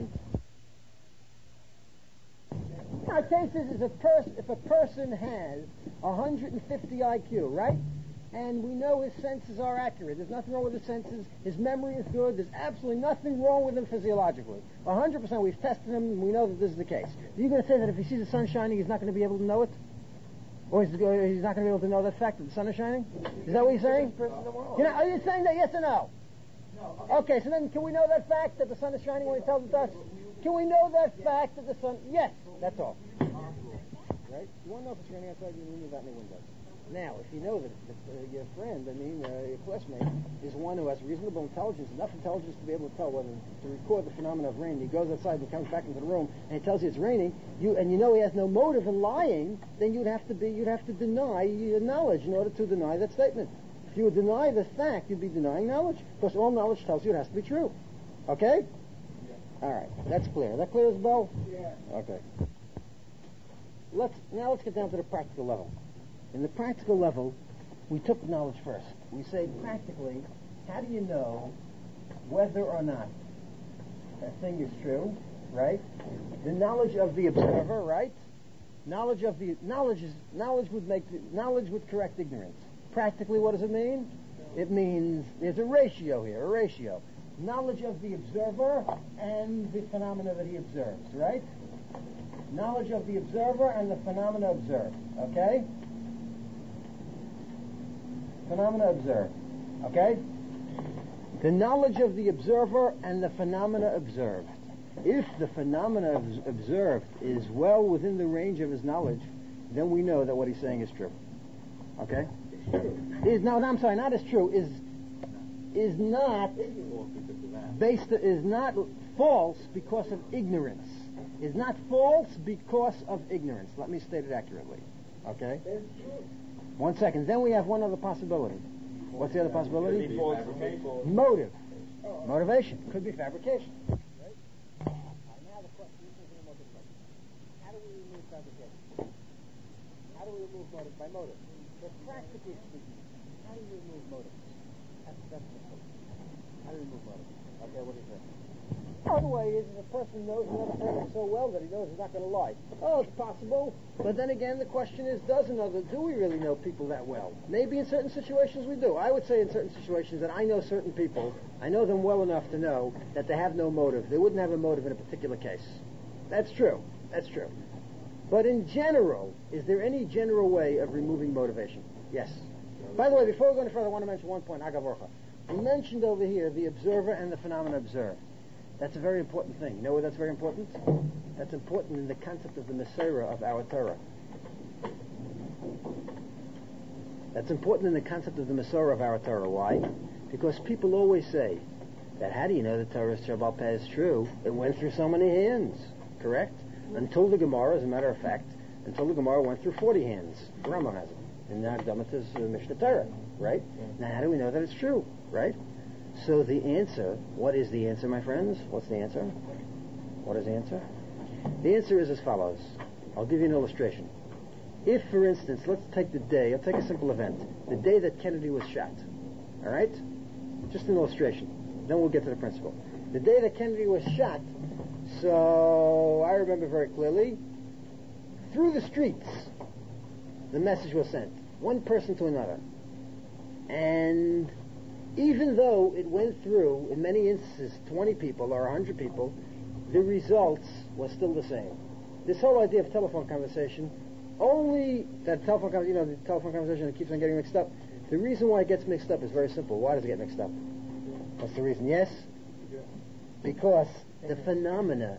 our case is if a person has 150 IQ, right? And we know his senses are accurate. There's nothing wrong with his senses. His memory is good. There's absolutely nothing wrong with him physiologically. 100%. We've tested him, and we know that this is the case. Are you going to say that if he sees the sun shining, he's not going to be able to know it? Or he's not going to be able to know that fact that the sun is shining? Is that what you're saying? Are you saying that yes or no? No. Okay, so then can we know that fact that the sun is shining when he tells it to us? Can we know that fact that the sun... Yes, that's all. Right? You want to know if it's raining outside, you remove that in the window. Now, if you know that your friend, your classmate, is one who has reasonable intelligence, enough intelligence to be able to tell whether to record the phenomena of rain, he goes outside and comes back into the room and he tells you it's raining, and you know he has no motive in lying, then you'd have to deny your knowledge in order to deny that statement. If you would deny the fact, you'd be denying knowledge, because all knowledge tells you it has to be true. Okay? All right, that's clear. Is that clear as a bell? Yeah. Okay. Let's get down to the practical level. In the practical level, we took knowledge first. We say practically, how do you know whether or not a thing is true, right? The knowledge of the observer, right? Knowledge would correct ignorance. Practically, what does it mean? It means there's a ratio here, a ratio. Knowledge of the observer and the phenomena that he observes, right? Knowledge of the observer and the phenomena observed, okay? Phenomena observed, okay? The knowledge of the observer and the phenomena observed. If the phenomena observed is well within the range of his knowledge, then we know that what he's saying is true. Okay? Is not false because of ignorance. Is not false because of ignorance. Let me state it accurately. Okay? 1 second. Then we have one other possibility. What's the other possibility? Motive. Motivation. Could be fabrication. Right? Now the question is motivation. How do we remove fabrication? How do we remove motive by motive? But practically speaking, how do you remove motive? That's the question. How do you remove motive? Okay, what do you say? Oh, the way is if a person knows another person so well that he knows he's not going to lie. Oh, it's possible. But then again, the question is, do we really know people that well? Maybe in certain situations we do. I would say in certain situations that I know certain people, I know them well enough to know that they have no motive. They wouldn't have a motive in a particular case. That's true. That's true. But in general, is there any general way of removing motivation? Yes. By the way, before we go any further, I want to mention one point, Agavorcha. I mentioned over here the observer and the phenomena observed. That's a very important thing. You know why that's very important? That's important in the concept of the Mesorah of our Torah. That's important in the concept of the Mesorah of our Torah. Why? Because people always say that how do you know the Torah Shebal Peh is true? It went through so many hands. Correct? Until the Gemara, as a matter of fact, until the Gemara went through 40 hands. The Rambam has it. In the Akdamat is Mishnah Torah. Right? Now how do we know that it's true? Right? So the answer, what is the answer, my friends? What's the answer? What is the answer? The answer is as follows. I'll give you an illustration. If, for instance, let's take I'll take a simple event. The day that Kennedy was shot. All right? Just an illustration. Then we'll get to the principle. The day that Kennedy was shot, so I remember very clearly, through the streets, the message was sent. One person to another. And even though it went through, in many instances, 20 people or 100 people, the results was still the same. This whole idea of telephone conversation, the telephone conversation that keeps on getting mixed up, the reason why it gets mixed up is very simple. Why does it get mixed up? What's the reason? Yes? Because the phenomena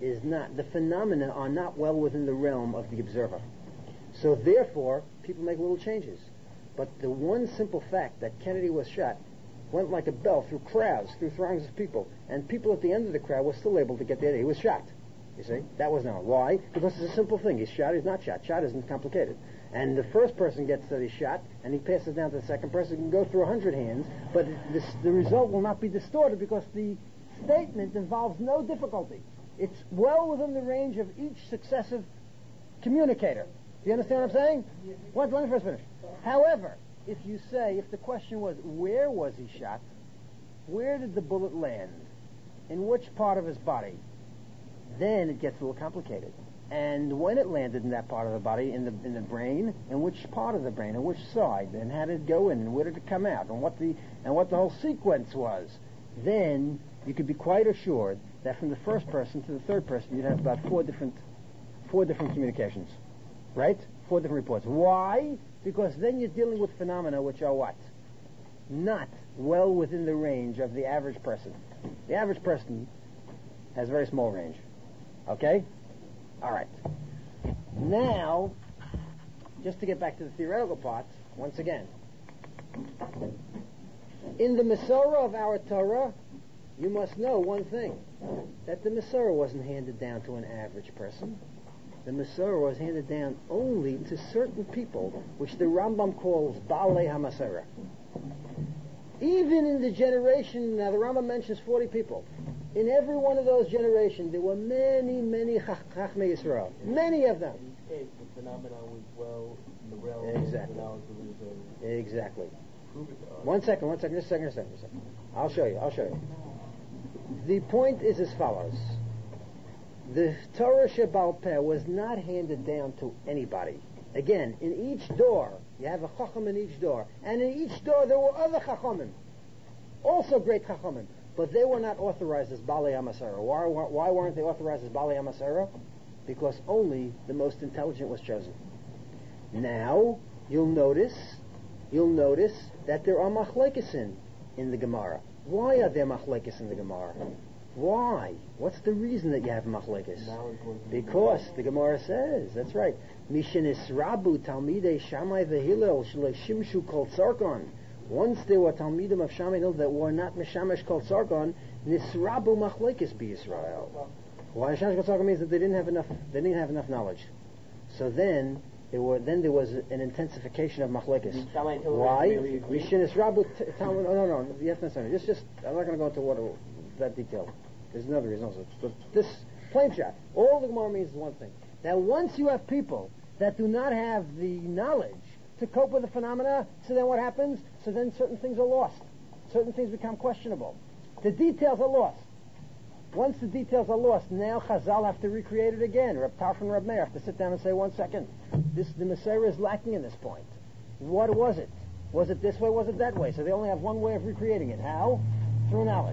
are not well within the realm of the observer. So therefore, people make little changes. But the one simple fact that Kennedy was shot went like a bell through crowds, through throngs of people, and people at the end of the crowd were still able to get the idea. He was shot. You see? That was known. Why? Because it's a simple thing. He's shot, he's not shot. Shot isn't complicated. And the first person gets that he's shot, and he passes down to the second person. It can go through 100 hands, but the result will not be distorted because the statement involves no difficulty. It's well within the range of each successive communicator. Do you understand what I'm saying? Let me first finish. However, if the question was, where was he shot? Where did the bullet land? In which part of his body? Then it gets a little complicated. And when it landed in that part of the body, in the brain, in which part of the brain, on which side, and how did it go in, and where did it come out, and what the whole sequence was, then you could be quite assured that from the first person to the third person, you'd have about four different communications. Right? 4 different reports. Why? Because then you're dealing with phenomena which are what? Not well within the range of the average person. The average person has a very small range. Okay? All right. Now, just to get back to the theoretical part, once again. In the Mesorah of our Torah, you must know one thing. That the Mesorah wasn't handed down to an average person. The Mesorah was handed down only to certain people, which the Rambam calls Baalei HaMesorah. Even in the generation, now the Rambam mentions 40 people. In every one of those generations, there were many, many Chachmei Yisrael. Many of them. In each case, the phenomenon was well in the realm of the knowledge of the Israel. Exactly. Prove it to us. One second. Just a second. I'll show you. The point is as follows. The Torah Shebal Peh was not handed down to anybody. Again, in each door, you have a Chacham in each door. And in each door there were other Chachamim. Also great Chachamim. But they were not authorized as Baalei HaMesorah. Why weren't they authorized as Baalei HaMesorah? Because only the most intelligent was chosen. Now, you'll notice that there are machlekes in the Gemara. Why are there machlekes in the Gemara? Why? What's the reason that you have machlekes? Because the Gemara says, that's right, Mishenisrabu Talmidei Shammai v'Hillel Shelo Shimshu Kol Tzarkon. Once there were Talmidim of Shammai and Hillel that were not Mishamash Kol Tzarkon, Nisrabu machlekes be Israel. Why Mishamash Kol Tzarkon means that they didn't have enough knowledge. So then, Then there was an intensification of machlekes. Why? Mishinis Rabu Talmud. No. You have to understand. Just. I'm not going to go into that detail. There's another reason also. But this plain shot. All the Gemara means is one thing. Now, once you have people that do not have the knowledge to cope with the phenomena, so then what happens? So then certain things are lost. Certain things become questionable. The details are lost. Once the details are lost, now Chazal have to recreate it again. Reb Tarfon and Reb Meir have to sit down and say, 1 second, the Messiah is lacking in this point. What was it? Was it this way? Was it that way? So they only have one way of recreating it. How? Through knowledge.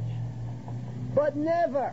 But never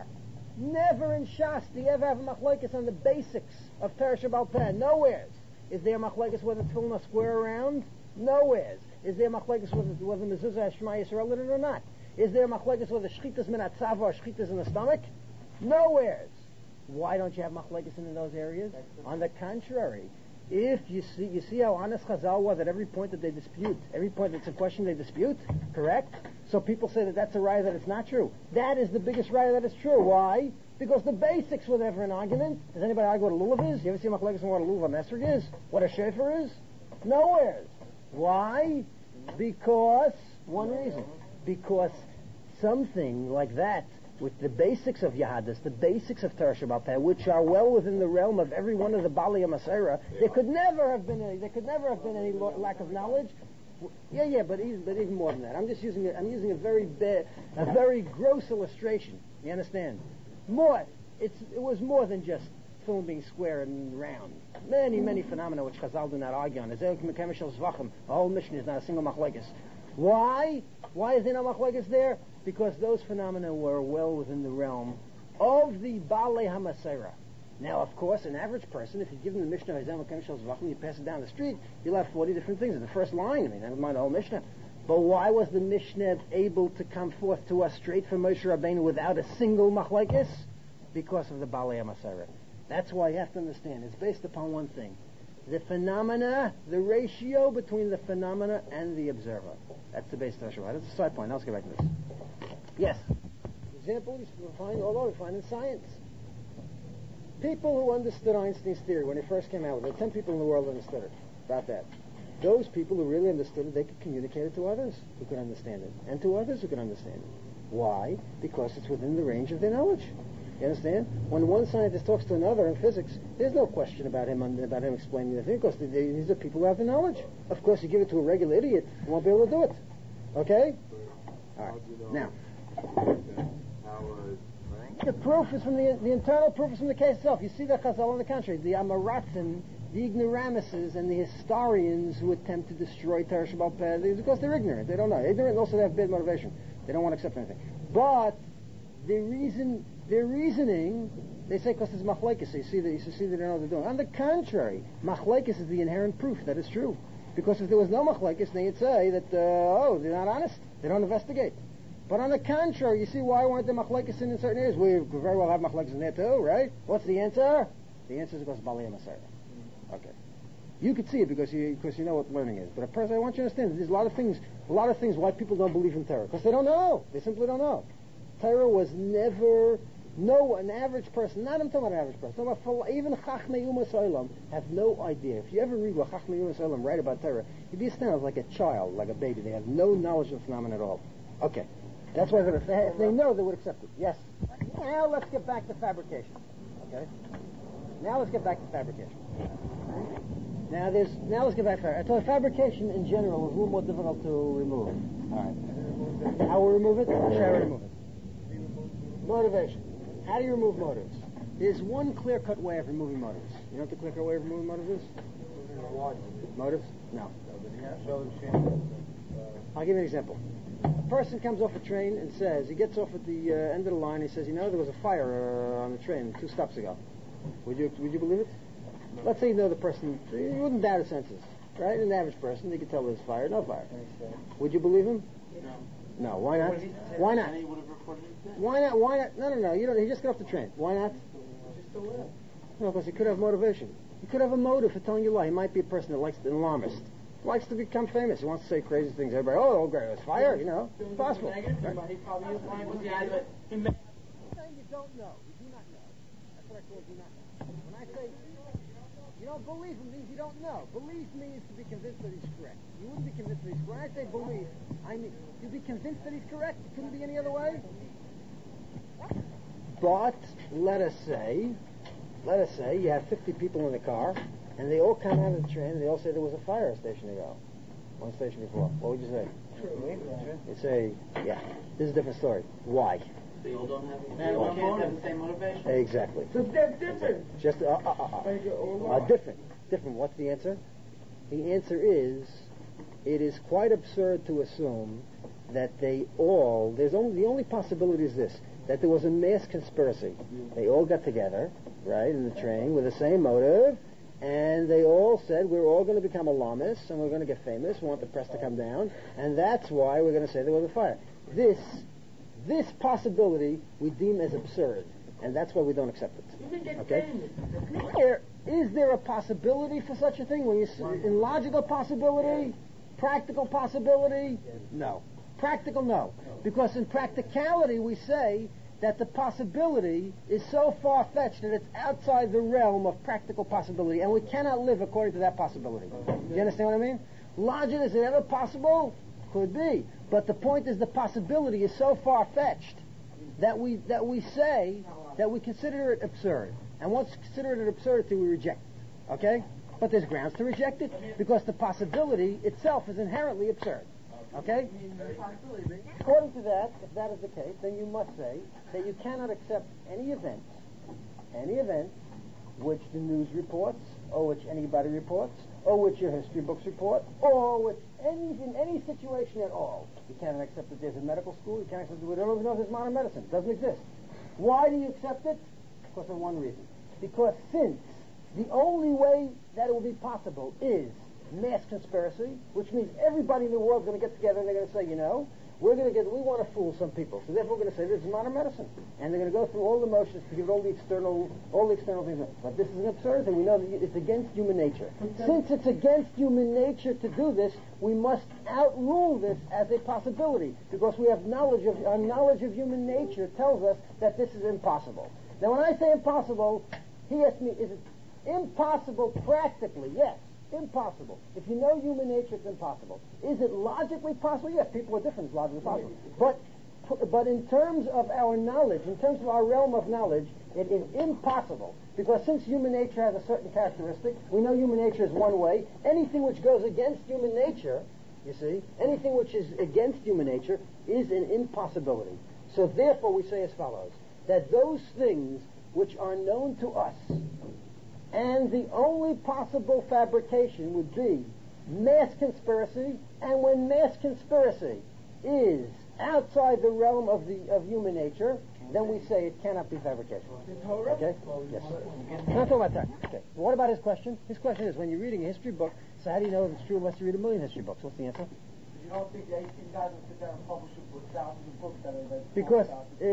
in Shas do you ever have a machlokes on the basics of Torah Shebaal Peh. Nowhere. Is there a machlokes whether tefillin are square around? Nowhere. Is there a machlokes whether mezuzah has Shema Yisrael in it or not? Is there a machlokes whether shchitas min atzava or shchitas in the stomach? Nowhere. Why don't you have machlokes in those areas? On the contrary, if you see how honest Chazal was at every point that they dispute, every point that's a question they dispute, correct? So people say that that's a raya that it's not true. That is the biggest raya that it's true. Why? Because the basics were never an argument. Does anybody argue what a lulav is? You ever see machlokes on what a lulav mesrig is? What a shofar is? Nowhere. Why? Because one reason. Because something like that, with the basics of Yahadis, the basics of Torah Shebaal Peh, which are well within the realm of every one of the Bali Masera, there could never have been any lack of knowledge. Yeah, but even more than that. I'm using a very gross illustration. You understand? It was more than just film being square and round. Many phenomena which Chazal do not argue on. The whole mission is not a single machlokes. Why? Why is there no machlokes there? Because those phenomena were well within the realm of the Balei HaMasera. Now, of course, an average person, if you give them the Mishnah, you pass it down the street, you'll have 40 different things in the first line. Never mind the whole Mishnah. But why was the Mishnah able to come forth to us straight from Moshe Rabbeinu without a single machlokes? Because of the Balei HaMasera. That's why you have to understand. It's based upon one thing. The phenomena, the ratio between the phenomena and the observer. That's the base of Torah. That's a side point. Now let's get back to this. Yes. Example we find in science. People who understood Einstein's theory when it first came out, there were 10 people in the world who understood it, about that. Those people who really understood it, they could communicate it to others who could understand it, and to others who could understand it. Why? Because it's within the range of their knowledge. You understand? When one scientist talks to another in physics, there's no question about him explaining the thing, because these are people who have the knowledge. Of course, you give it to a regular idiot, he won't be able to do it. Okay? All right. Now, the proof is from the internal proof is from the case itself. You see that Chazal on the contrary, the Amaratzim, the ignoramuses, and the historians who attempt to destroy Torah Shebaal Peh, because they're ignorant. They don't know. Ignorant, and also they have bad motivation. They don't want to accept anything. But their reasoning, they say because it's machlokes. So you see that they don't know what they're doing. On the contrary, machlokes is the inherent proof that it's true. Because if there was no machlokes, then you'd say that they're not honest. They don't investigate. But on the contrary, you see why weren't there machlokes in certain areas? We very well have machlokes in there too, right? What's the answer? The answer is because Balei HaMasera. Okay. You could see it because you know what learning is. But a person, I want you to understand, there's a lot of things why people don't believe in Torah. Because they don't know. They simply don't know. Torah was never, an average person, I'm talking about an average person, even Chachmei Umas Olam have no idea. If you ever read what Chachmei Umas Olam write about Torah, you'd be astounded like a child, like a baby. They have no knowledge of the phenomenon at all. Okay. That's why if they know, they would accept it. Yes. Now let's get back to fabrication. Okay? Now let's get back to fabrication. Now let's get back to fabrication. I told you fabrication in general is a little more difficult to remove. All right. How we remove it? How shall I remove it? Motivation. How do you remove motives? There's one clear-cut way of removing motives. You know what the clear-cut way of removing motives is? Motives? No. I'll give you an example. A person comes off a train and says, he gets off at the end of the line, he says, there was a fire on the train 2 stops ago. Would you believe it? No. Let's say you know the person, you wouldn't doubt his senses, right? An average person, you could tell there's fire, no fire. Would you believe him? No. No, why not? Why not? Why not? No, he just got off the train. Why not? No, because he could have motivation. He could have a motive for telling you a lie. He might be a person that likes an alarmist. Likes to become famous. He wants to say crazy things. Everybody, great, there's fire, It's possible. Right? You don't know. You do not know. That's correct or do not know. When I say you don't believe him means you don't know. Believe means to be convinced that he's correct. You wouldn't be convinced that he's correct. When I say believe, I mean you'd be convinced that he's correct. It couldn't be any other way. But let us say you have 50 people in the car, and they all come out of the train, and they all say there was a fire a station ago. One station before. What would you say? You say, yeah, this is a different story. Why? They all don't have the same motivation. Exactly. So they're different. Just different. What's the answer? The answer is, it is quite absurd to assume that the only possibility is this, that there was a mass conspiracy. They all got together, right, in the train with the same motive, and they all said, we're all going to become alarmists, and we're going to get famous, we want the press to come down, and that's why we're going to say there was a fire. This possibility we deem as absurd, and that's why we don't accept it. Okay? Is there a possibility for such a thing? When you in logical possibility, practical possibility? No. Practical, no. Because in practicality we say that the possibility is so far-fetched that it's outside the realm of practical possibility, and we cannot live according to that possibility. You understand what I mean? Logic, is it ever possible? Could be. But the point is the possibility is so far-fetched that we say that we consider it absurd. And once considered an absurdity, we reject it. Okay? But there's grounds to reject it because the possibility itself is inherently absurd. Okay? According to that, if that is the case, then you must say that you cannot accept any event which the news reports, or which anybody reports, or which your history books report, or which in any situation at all. You cannot accept that there's a medical school. You can't accept that we don't even know if there's modern medicine. It doesn't exist. Why do you accept it? Because of one reason. Because since the only way that it will be possible is mass conspiracy, which means everybody in the world is going to get together and they're going to say, we want to fool some people, so therefore we're going to say this is modern medicine, and they're going to go through all the motions to give all the external things. But this is an absurdity. We know that it's against human nature. Since it's against human nature to do this, we must outrule this as a possibility, because we have our knowledge of human nature tells us that this is impossible. Now, when I say impossible, he asked me, is it impossible practically? Yes. Impossible. If you know human nature, it's impossible. Is it logically possible? Yes, people are different. It's logically possible. But in terms of our knowledge, in terms of our realm of knowledge, it is impossible. Because since human nature has a certain characteristic, we know human nature is one way. Anything which goes against human nature, anything which is against human nature is an impossibility. So therefore we say as follows, that those things which are known to us, and the only possible fabrication would be mass conspiracy, and when mass conspiracy is outside the realm of human nature, then we say it cannot be fabrication. Okay? Yes. Not talking about that. Okay. What about his question? His question is, when you're reading a history book, so how do you know if it's true unless you read a million history books? What's the answer? You don't think the 18 guys will sit down and publish it with thousands of books that are... Because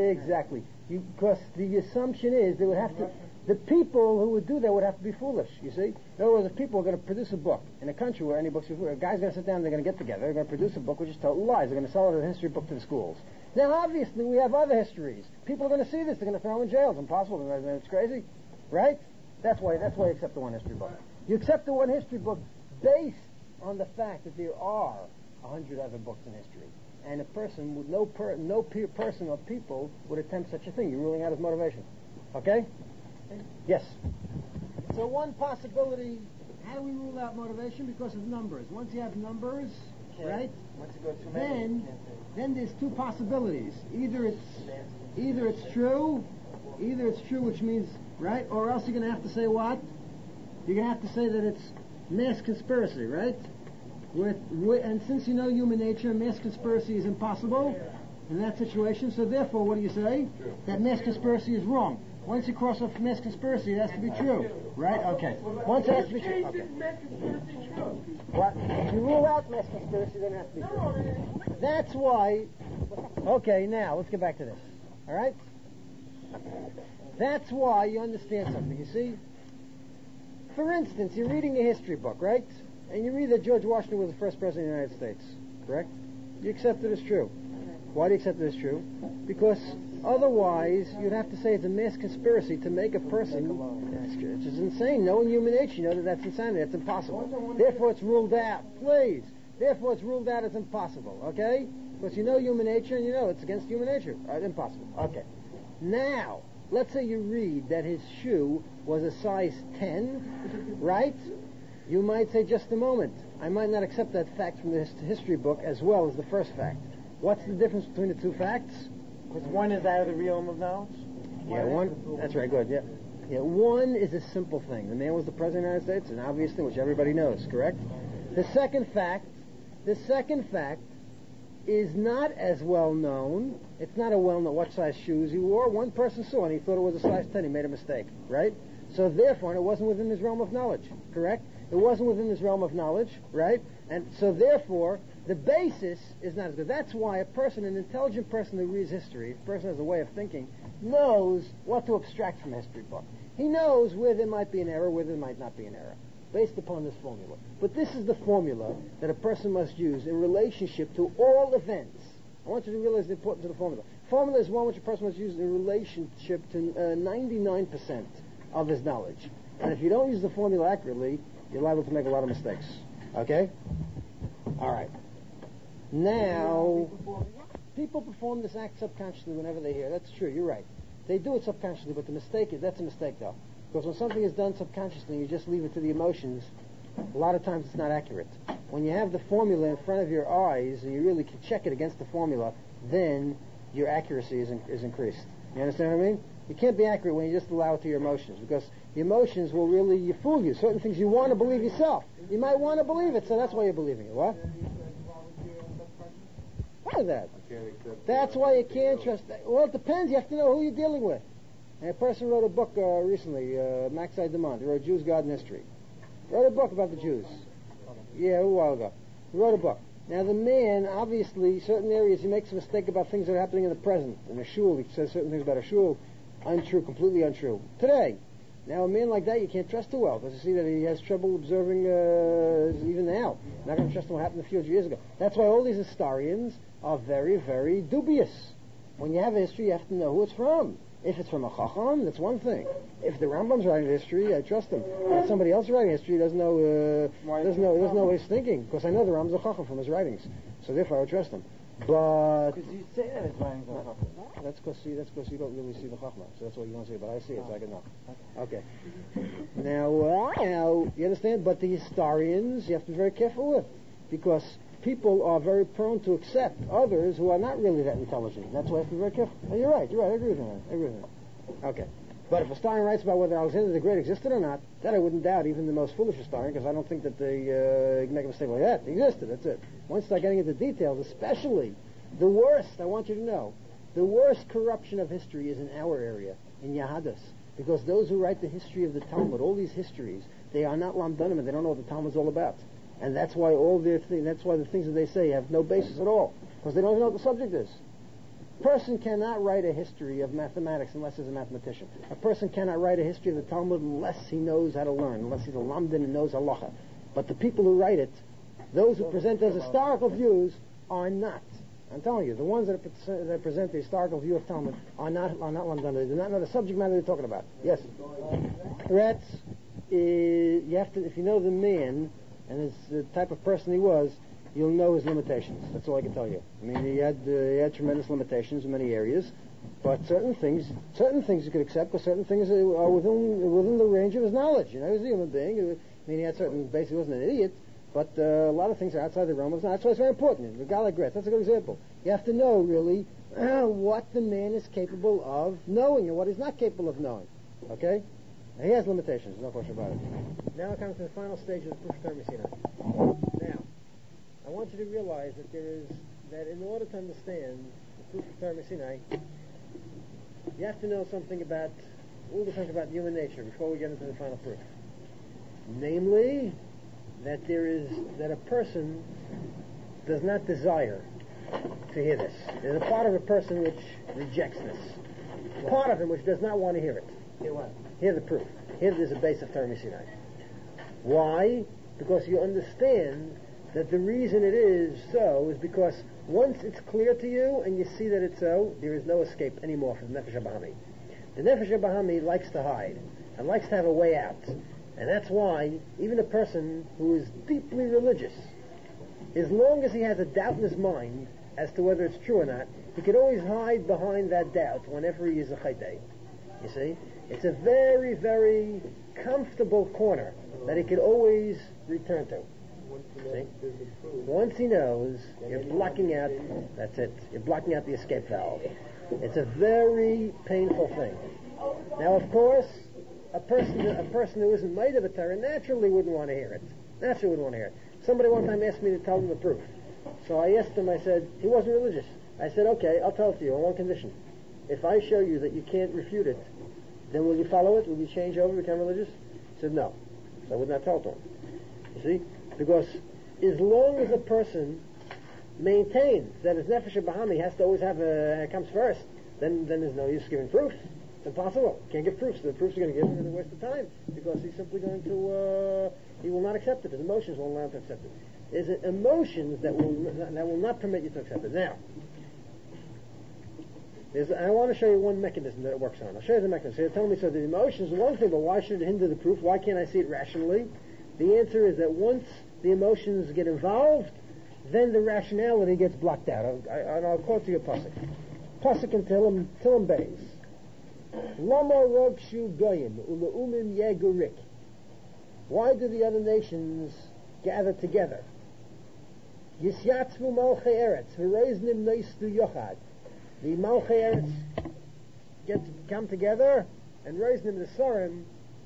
the assumption is they would have to... The people who would do that would have to be foolish, you see? In other words, if people are going to produce a book in a country where any books are... A guy's going to sit down and they're going to get together, they're going to produce a book which is total lies. They're going to sell it as a history book to the schools. Now, obviously, we have other histories. People are going to see this. They're going to throw them in jail. It's impossible. It's crazy. Right? That's why you accept the one history book. You accept the one history book based on the fact that there are 100 other books in history. And a person with no person or people would attempt such a thing. You're ruling out his motivation. Okay? Yes. So one possibility, how do we rule out motivation? Because of numbers. Once you have numbers, right? Once you go too many, then there's two possibilities. Either it's true, which means, right? Or else you're going to have to say what? You're going to have to say that it's mass conspiracy, right? And since you know human nature, mass conspiracy is impossible in that situation. So therefore, what do you say? True. That mass conspiracy is wrong. Once you cross off mass conspiracy, it has to be true, right? Okay. Once it has to be true. Okay. What? If you rule out mass conspiracy, then it has to be true. That's why. Okay. Now let's get back to this. All right. That's why you understand something. You see. For instance, you're reading a history book, right? And you read that George Washington was the first president of the United States, correct? You accept it as true. Why do you accept it as true? Because Otherwise, you'd have to say it's a mass conspiracy to make a person. It's just insane. Knowing human nature, you know that's insanity. That's impossible. Therefore, it's ruled out. Please. Therefore, it's ruled out as impossible. Okay? Because you know human nature, and you know it's against human nature. Impossible. Okay. Now, let's say you read that his shoe was a size 10, right? You might say, just a moment. I might not accept that fact from the history book as well as the first fact. What's the difference between the two facts? Because one is out of the realm of knowledge. Yeah, one. That's right. Good. Yeah. Yeah. One is a simple thing. The man was the president of the United States, an obvious thing which everybody knows. Correct. The second fact is not as well known. It's not a well known what size shoes he wore. One person saw and he thought it was a size 10. He made a mistake. Right. So therefore, it wasn't within his realm of knowledge. Correct. It wasn't within his realm of knowledge. Right. And so therefore, the basis is not as good. That's why a person, an intelligent person who reads history, a person has a way of thinking, knows what to extract from a history book. He knows where there might be an error, where there might not be an error, based upon this formula. But this is the formula that a person must use in relationship to all events. I want you to realize the importance of the formula. Formula is one which a person must use in relationship to 99% of his knowledge. And if you don't use the formula accurately, you're liable to make a lot of mistakes. Okay? All right. Now, people perform this act subconsciously whenever they hear. That's true. You're right. They do it subconsciously, but that's a mistake, though. Because when something is done subconsciously, you just leave it to the emotions. A lot of times it's not accurate. When you have the formula in front of your eyes and you really can check it against the formula, then your accuracy is increased. You understand what I mean? You can't be accurate when you just allow it to your emotions, because the emotions will really fool you. Certain things you want to believe yourself. You might want to believe it, so that's why you're believing it. What? What is that? That's why you can't trust. Well, it depends. You have to know who you're dealing with. And a person wrote a book recently, Max Eidemont. He wrote Jews, God, and History. Wrote a book about the Jews. Yeah, a while ago. He wrote a book. Now, the man, obviously, certain areas, he makes a mistake about things that are happening in the present. In a shul, he says certain things about a shul, untrue, completely untrue. Today. Now, a man like that, you can't trust too well, because you see that he has trouble observing even now. You're not going to trust him what happened a few years ago. That's why all these historians are very, very dubious. When you have a history, you have to know who it's from. If it's from a Chacham, that's one thing. If the Rambam's writing history, I trust him. If somebody else writing history doesn't know what he's thinking, because I know the Rambam's a Chacham from his writings, so therefore I would trust him. But because you say that his writings are Chacham. That's because you don't really see the Chacham, so that's what you don't see. But I see it, so I can know. Okay. Now you understand. But the historians, you have to be very careful with, because people are very prone to accept others who are not really that intelligent. That's why you have to be very careful. Oh, you're right. I agree with that. Okay. But if a historian writes about whether Alexander the Great existed or not, that I wouldn't doubt, even the most foolish historian, because I don't think that they make a mistake like that. He existed, that's it. Once you start getting into details, especially the worst, I want you to know, the worst corruption of history is in our area, in Yahadus. Because those who write the history of the Talmud, all these histories, they are not lamdanim, and they don't know what the Talmud's all about. And that's why that's why the things that they say have no basis at all, because they don't know what the subject is. A person cannot write a history of mathematics unless he's a mathematician. A person cannot write a history of the Talmud unless he knows how to learn, unless he's a lamdan and knows halacha. But the people who write it, those who present those historical views, are not. I'm telling you, the ones that present the historical view of Talmud are not lamdan. They do not know the subject matter they're talking about. Yes. Threats. You have to, if you know the man and the type of person he was, you'll know his limitations. That's all I can tell you. I mean, he had tremendous limitations in many areas, but certain things you could accept, because certain things are within the range of his knowledge. You know, he was a human being. I mean, he had certain, basically wasn't an idiot, but a lot of things are outside the realm of knowledge. That's why it's very important. The Galak Gretz, that's a good example. You have to know, really, what the man is capable of knowing and what he's not capable of knowing. Okay? And he has limitations, no question about it. Now it comes to the final stage of the proof of Torah Sinai. Now, I want you to realize that in order to understand the proof of Torah Sinai, you have to know something about human nature before we get into the final proof. Namely, that a person does not desire to hear this. There's a part of a person which rejects this. Part of him which does not want to hear it. Hear what? Hear the proof. Here there's a base of Torah Sinai. Why? Because you understand that the reason it is so is because Once it's clear to you and you see that it's so, there is no escape anymore from the Nefesh HaBahami. The Nefesh HaBahami likes to hide and likes to have a way out. And that's why even a person who is deeply religious, as long as he has a doubt in his mind as to whether it's true or not, he can always hide behind that doubt whenever he is a chaytei. You see? It's a very, very comfortable corner that he can always return to. See? Once he knows, you're blocking out, that's it, you're blocking out the escape valve. It's a very painful thing. Now, of course, a person who isn't made of a Torah naturally wouldn't want to hear it. Somebody one time asked me to tell him the proof. So I asked him, I said, he wasn't religious. I said, okay, I'll tell it to you on one condition. If I show you that you can't refute it, then will you follow it? Will you change over, become religious? He said, no. So I would not tell it to him. You see? Because as long as a person maintains that his Nefesh HaBahami has to always comes first, then there's no use giving proofs. It's impossible. Can't give proofs. The proofs are going to give him a waste of time because he's simply going to, he will not accept it. His emotions won't allow him to accept it. There's emotions that will not permit you to accept it. Now, I want to show you one mechanism that it works on. I'll show you the mechanism. So you're telling me, so the emotions are one thing, but why should it hinder the proof? Why can't I see it rationally? The answer is that once the emotions get involved, then the rationality gets blocked out. And I'll quote to you a pasuk. Pasuk in Tehillim Beis. Lama rogshu goyim uleumim yegurik. Why do the other nations gather together? Yisyatzvu malchei eretz v'reiznim neistu yochad. The malchei eretz come together, and reiznim the sorim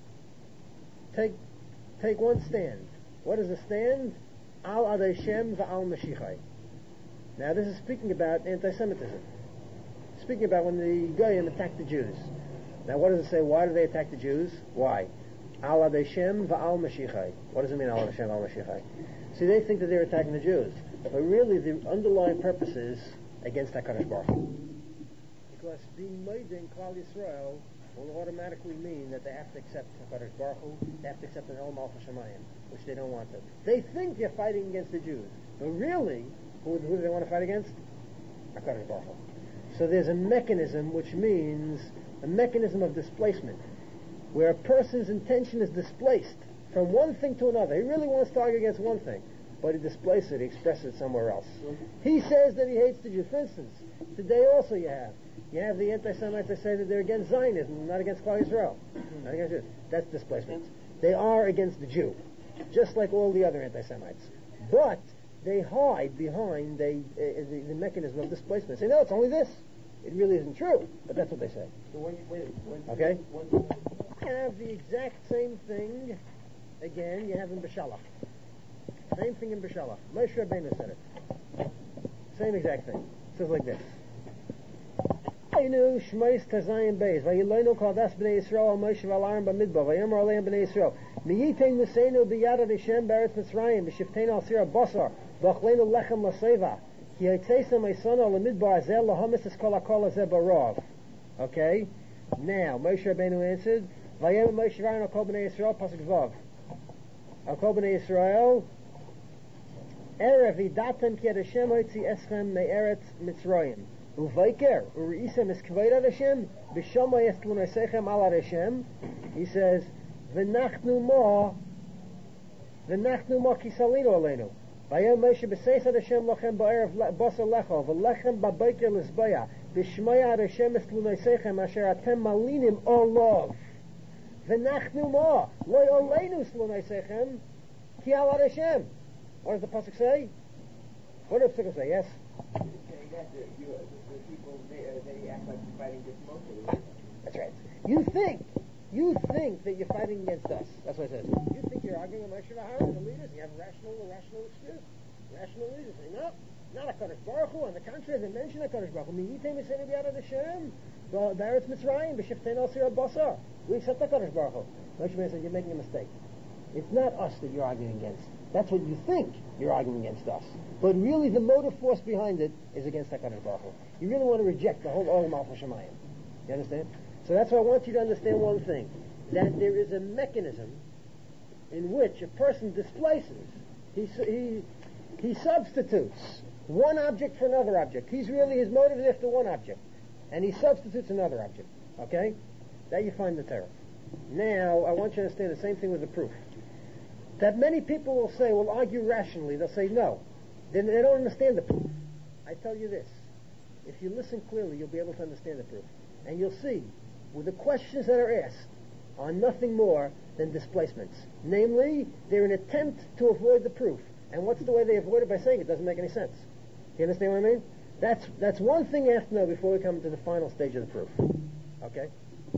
take one stand. What is the stand? Al Adai Shem va'al Mashiachai. Now this is speaking about anti-Semitism. Speaking about when the Goyim attacked the Jews. Now what does it say? Why do they attack the Jews? Why? Al Adai Shem va'al Mashiachai. What does it mean, Al Adai Shem va'al Mashiachai? See, they think that they're attacking the Jews. But really the underlying purpose is against HaKadosh Baruch Hu. Because being made in Klal Yisrael will automatically mean that they have to accept HaKadosh Baruch Hu, they have to accept an El Malchus Shemayim, which they don't want to. They think they're fighting against the Jews, but really, who do they want to fight against? HaKadosh Baruch Hu. So there's a mechanism which means a mechanism of displacement, where a person's intention is displaced from one thing to another. He really wants to argue against one thing, but he displaces it, he expresses it somewhere else. He says that he hates the Jews. For instance, today also you have the anti-Semites that say that they're against Zionism, not against Klal Yisrael. Not against Jews. That's displacement. They are against the Jew, just like all the other anti-Semites. But they hide behind the mechanism of displacement. Say, no, it's only this. It really isn't true, but that's what they say. So okay? You have the exact same thing, again, you have in Beshalach. Same thing in Beshalach. Moshe Rabbeinu said it. Same exact thing. It says like this. Aynu Shmois Tazayim Beis Vayiloinu Kaldas Bnei Yisrael Al Moshe Valarim Bamidbar Vayamar Aleim Bnei Yisrael Miyitein Nuseinu Biyad Hashem Beretz Mitzrayim B'Shiftein Al Sira Basar V'Achleinu Lechem Laseva Ki Haitzesa Meisana Lemidbar Azel Lahamis Es Kol HaKol Azeh Barov. Okay? Now, Moshe Rabbeinu answered Vayam Moshe Rabbeinu Al Kol Bnei Yisrael Pasuk Vav Al Kol Bnei Yisrael Erev Idatem Ki Ad Hashem Hoitzi Eschem Me'eretz Mitzrayim Uvayker, Uriisem is Kveira Hashem, Bishama Yestlunasechem Ala Hashem. He says, V'nachnu ma kisalino aleinu. Vayem Moshe b'seis ad Hashem lachem ba'erev basar lecho, v'lechem ba'bayker l'zbaya, Bishmaya ad Hashem Yestlunasechem asher atem malinim olav. V'nachnu ma, loy oleinu slunasechem, ki ala Hashem. What does the pasuk say? What does the pasuk say? Yes? The people, they act like they're fighting against Moshe. That's right. You think that you're fighting against us. That's what it says. You think you're arguing with Moshe Rabbeinu, the leaders, and you have a rational excuse. Rational leaders say, no, not HaKadosh Baruch Hu. On the contrary, they mention HaKadosh Baruch Hu. Miyitem Yisrael B'yad Hashem, B'aretz Mitzrayim, B'shiftein Al Sira Basar. We accept HaKadosh Baruch Hu. Moshe Rabbeinu said, you're making a mistake. It's not us that you're arguing against. That's what you think you're arguing against us. But really the motive force behind it is against HaKadosh Baruch Hu. You really want to reject the whole Olam Alpha Shemayim. You understand? So that's why I want you to understand one thing. That there is a mechanism in which a person displaces. He substitutes one object for another object. His motive is after one object, and he substitutes another object. Okay? That you find in the Torah. Now, I want you to understand the same thing with the proof. That many people will argue rationally. They'll say, no, they don't understand the proof. I tell you this, if you listen clearly, you'll be able to understand the proof. And you'll see, with the questions that are asked, are nothing more than displacements. Namely, they're an attempt to avoid the proof. And what's the way they avoid it? By saying it doesn't make any sense. You understand what I mean? That's one thing you have to know before we come to the final stage of the proof. Okay?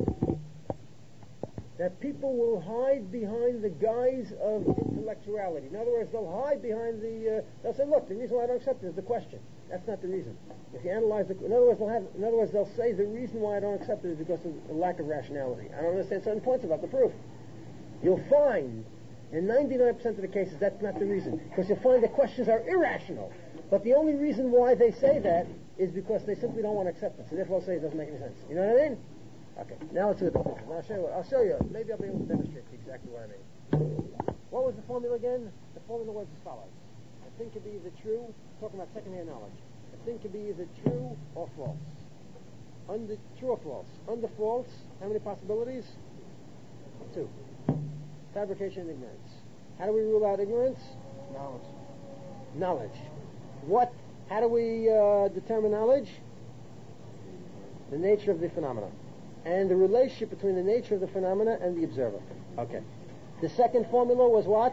That people will hide behind the guise of intellectuality. In other words, they'll hide behind they'll say, look, the reason why I don't accept it is the question. That's not the reason. If you analyze in other words, they'll say the reason why I don't accept it is because of a lack of rationality. I don't understand certain points about the proof. You'll find, in 99% of the cases, that's not the reason. Because you'll find the questions are irrational. But the only reason why they say that is because they simply don't want to accept it. So therefore, they'll say it doesn't make any sense. You know what I mean? Okay, now let's do the proof. I'll show you. Maybe I'll be able to demonstrate exactly what I mean. What was the formula again? The formula was as follows. A thing can be either true, talking about second-hand knowledge. A thing can be either true or false. True or false. Under false, how many possibilities? 2. Fabrication and ignorance. How do we rule out ignorance? Knowledge. How do we determine knowledge? The nature of the phenomena. And the relationship between the nature of the phenomena and the observer. Okay. The second formula was what?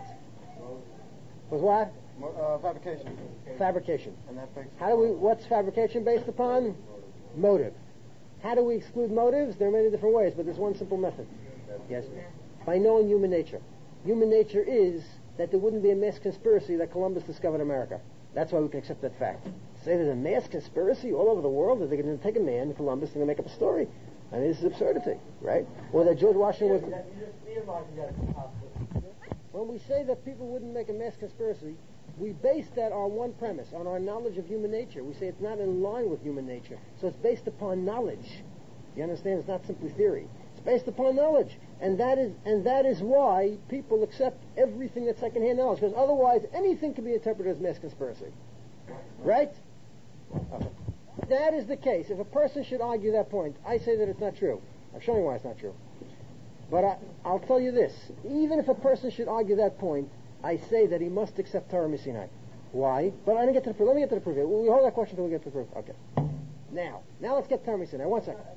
Fabrication. Fabrication. And that makes what's fabrication based upon? Motive. How do we exclude motives? There are many different ways, but there's one simple method. Yes? By knowing human nature. Human nature is that there wouldn't be a mass conspiracy that Columbus discovered America. That's why we can accept that fact. Say there's a mass conspiracy all over the world that they're going to take a man, Columbus, and make up a story. I mean, this is absurdity, right? Or that George Washington was... When we say that people wouldn't make a mass conspiracy, we base that on one premise, on our knowledge of human nature. We say it's not in line with human nature. So it's based upon knowledge. You understand? It's not simply theory. It's based upon knowledge. And that is why people accept everything that's second-hand knowledge. Because otherwise, anything can be interpreted as mass conspiracy. Right? Okay. That is the case. If a person should argue that point, I say that it's not true. I've shown you why it's not true. But I'll tell you this. Even if a person should argue that point, I say that he must accept Torah Misinai. Why? But I didn't get to the proof. Let me get to the proof. We hold that question until we get to the proof. Okay. Now let's get Torah Misinai. 1 second.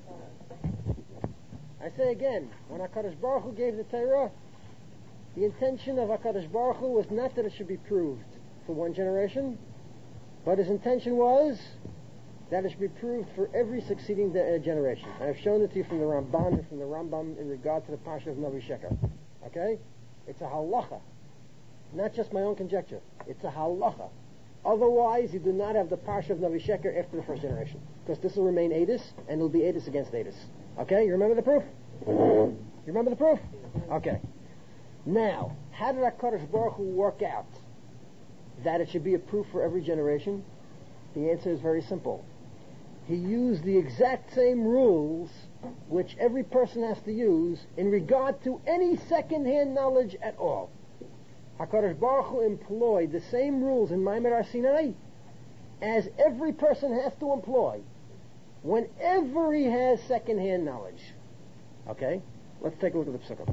I say again, when HaKadosh Baruch Hu gave the Torah, the intention of HaKadosh Baruch Hu was not that it should be proved for one generation, but his intention was that it should be proved for every succeeding generation. And I've shown it to you from the Ramban and from the Rambam in regard to the Parsha of Navi Sheker. Okay? It's a halacha. Not just my own conjecture. It's a halacha. Otherwise, you do not have the Parsha of Navi Sheker after the first generation. Because this will remain Edis, and it'll be Edis against Edis. Okay? You remember the proof? You remember the proof? Okay. Now, how did HaKadosh Baruch Hu work out that it should be a proof for every generation? The answer is very simple. He used the exact same rules which every person has to use in regard to any second-hand knowledge at all. HaKadosh Baruch Hu employed the same rules in Maimar Har Sinai as every person has to employ whenever he has second-hand knowledge. Okay? Let's take a look at the Psukim.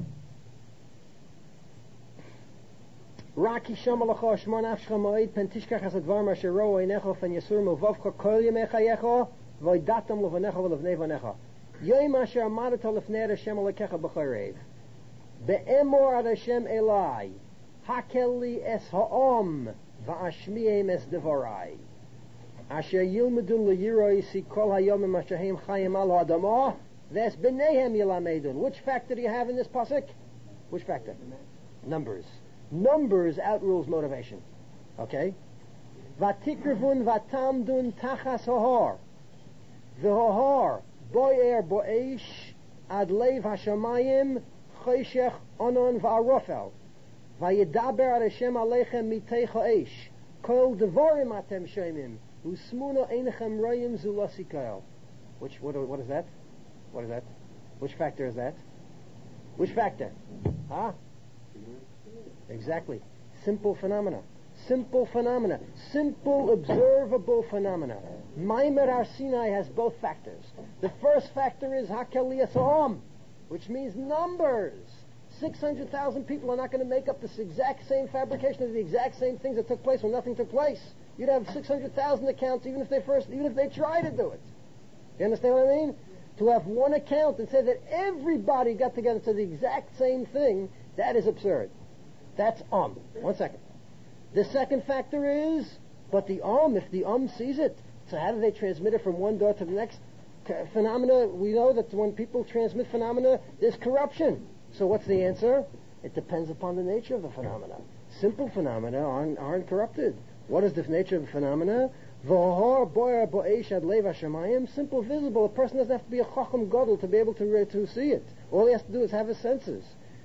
Raki Shamalacha Shmon Afshcha Moed Pentishkach Hasadvar Mashero Einecho Fen Yasur Movavcha Kol Yemechayecho Voidatam Levanecha Velevnei Vanecha Yom Asher Amadata Lefnei Hashem Alekecha B'Charev Be'emor Ad Hashem Elai Hakeli Es Ha'om Va'ashmiim Es Devarai Asher Yilmedun Le'yiroi Si Kol Hayomim Ashahem Chayim Al Ha'adamah Ves B'neihem Yilamedun. Which factor do you have in this pasuk? Which factor? Numbers. Numbers outrules motivation. Okay? Vatikrivun vatamdun tachas hohar. V'hohar boyer bo'esh ad lev hashamayim choshech onon v'arofel. Vayedaber ad Hashem aleichem mitei cho'esh. Kol devorim atem shemim. Usmuno einechem royim zulasikael. What is that? What is that? Which factor is that? Which factor? Huh? Exactly. Simple phenomena. Simple phenomena. Simple, observable phenomena. Maimer Har Sinai has both factors. The first factor is Hakeliyas Om, which means numbers. 600,000 people are not going to make up this exact same fabrication of the exact same things that took place when nothing took place. You'd have 600,000 accounts even if they try to do it. You understand what I mean? To have one account and say that everybody got together to the exact same thing, that is absurd. That's One second. The second factor is, but the if the sees it, so how do they transmit it from one door to the next? Phenomena, we know that when people transmit phenomena, there's corruption. So what's the answer? It depends upon the nature of the phenomena. Simple phenomena aren't corrupted. What is the nature of the phenomena? Simple, visible. A person doesn't have to be a chacham gadol to be able to see it. All he has to do is have his senses.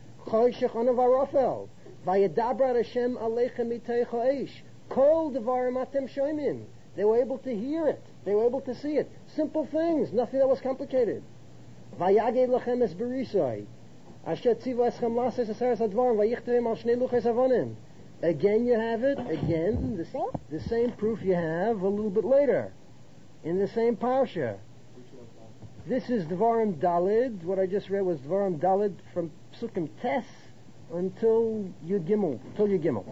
Vayedabra Hashem aleichem miteich ha'esh. Kol devarim atem shoymin. They were able to hear it. They were able to see it. Simple things, nothing that was complicated. Vayaged lachem es berisoi. Asher tziva eschem lases aseres advarim vayichtevim al shnei luches avonim. Again you have it. Again, the same proof you have a little bit later. In the same parsha. This is Dvarim Dalid. What I just read was Dvarim Dalid from Psukim Tes until Yud Gimel.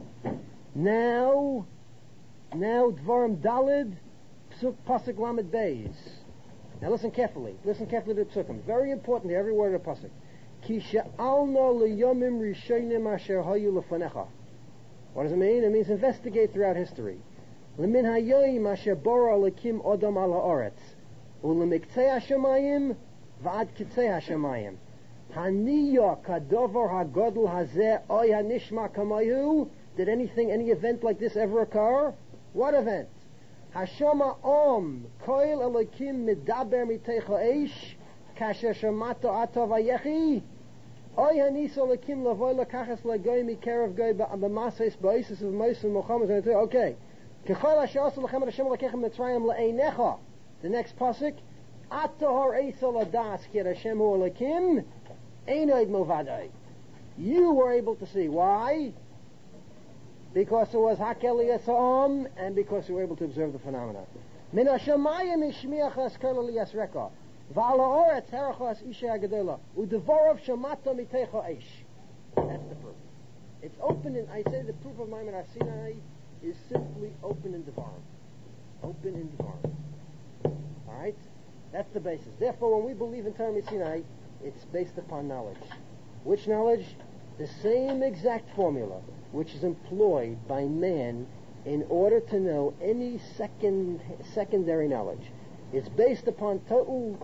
Now Dvarim Dalid, Pasuk Lamed Beis. Now listen carefully to the Psukim. Very important, every word of the Pasuk. Ki she'alna liyomim rishonim asher hayu lefanecha. What does it mean? It means investigate throughout history. Lemin hayoyim asher bora lekim odam ala oretz. Ulemiktzei hashemayim va'ad kitzei hashemayim. Haniya kadover hagodl hazeh oy hanishma kamayu. Did any event like this ever occur? What event? Hashama om koil elokim midaber miteich ha'esh kasher shamato ato vayechi. Oy hanis elokim lavoy lakachas lagoy mikerev goy b'maseis ba'osis of Moshe Muhammad. Okay. Kechol asher asu lachem Hashem lakechem mitzrayim la'einecha. The next pasuk, Atahor Eisel Adas Kir Hashem Hu Elokim Einoid Movadai. You were able to see. Why? Because it was Hakel Yasam, and because you were able to observe the phenomena. Min Hashemayim Ishmiachas Kerla Liyasreka V'ala Oretz Herachas Isha Agadola Udevorov Shamato Mitecha Eish. That's the proof. It's open in, I say the proof of Maimon Har Sinai is simply open in Devarim. Open in Devarim. Alright? That's the basis. Therefore, when we believe in Torah Sinai, it's based upon knowledge. Which knowledge? The same exact formula which is employed by man in order to know any secondary knowledge. It's based upon totally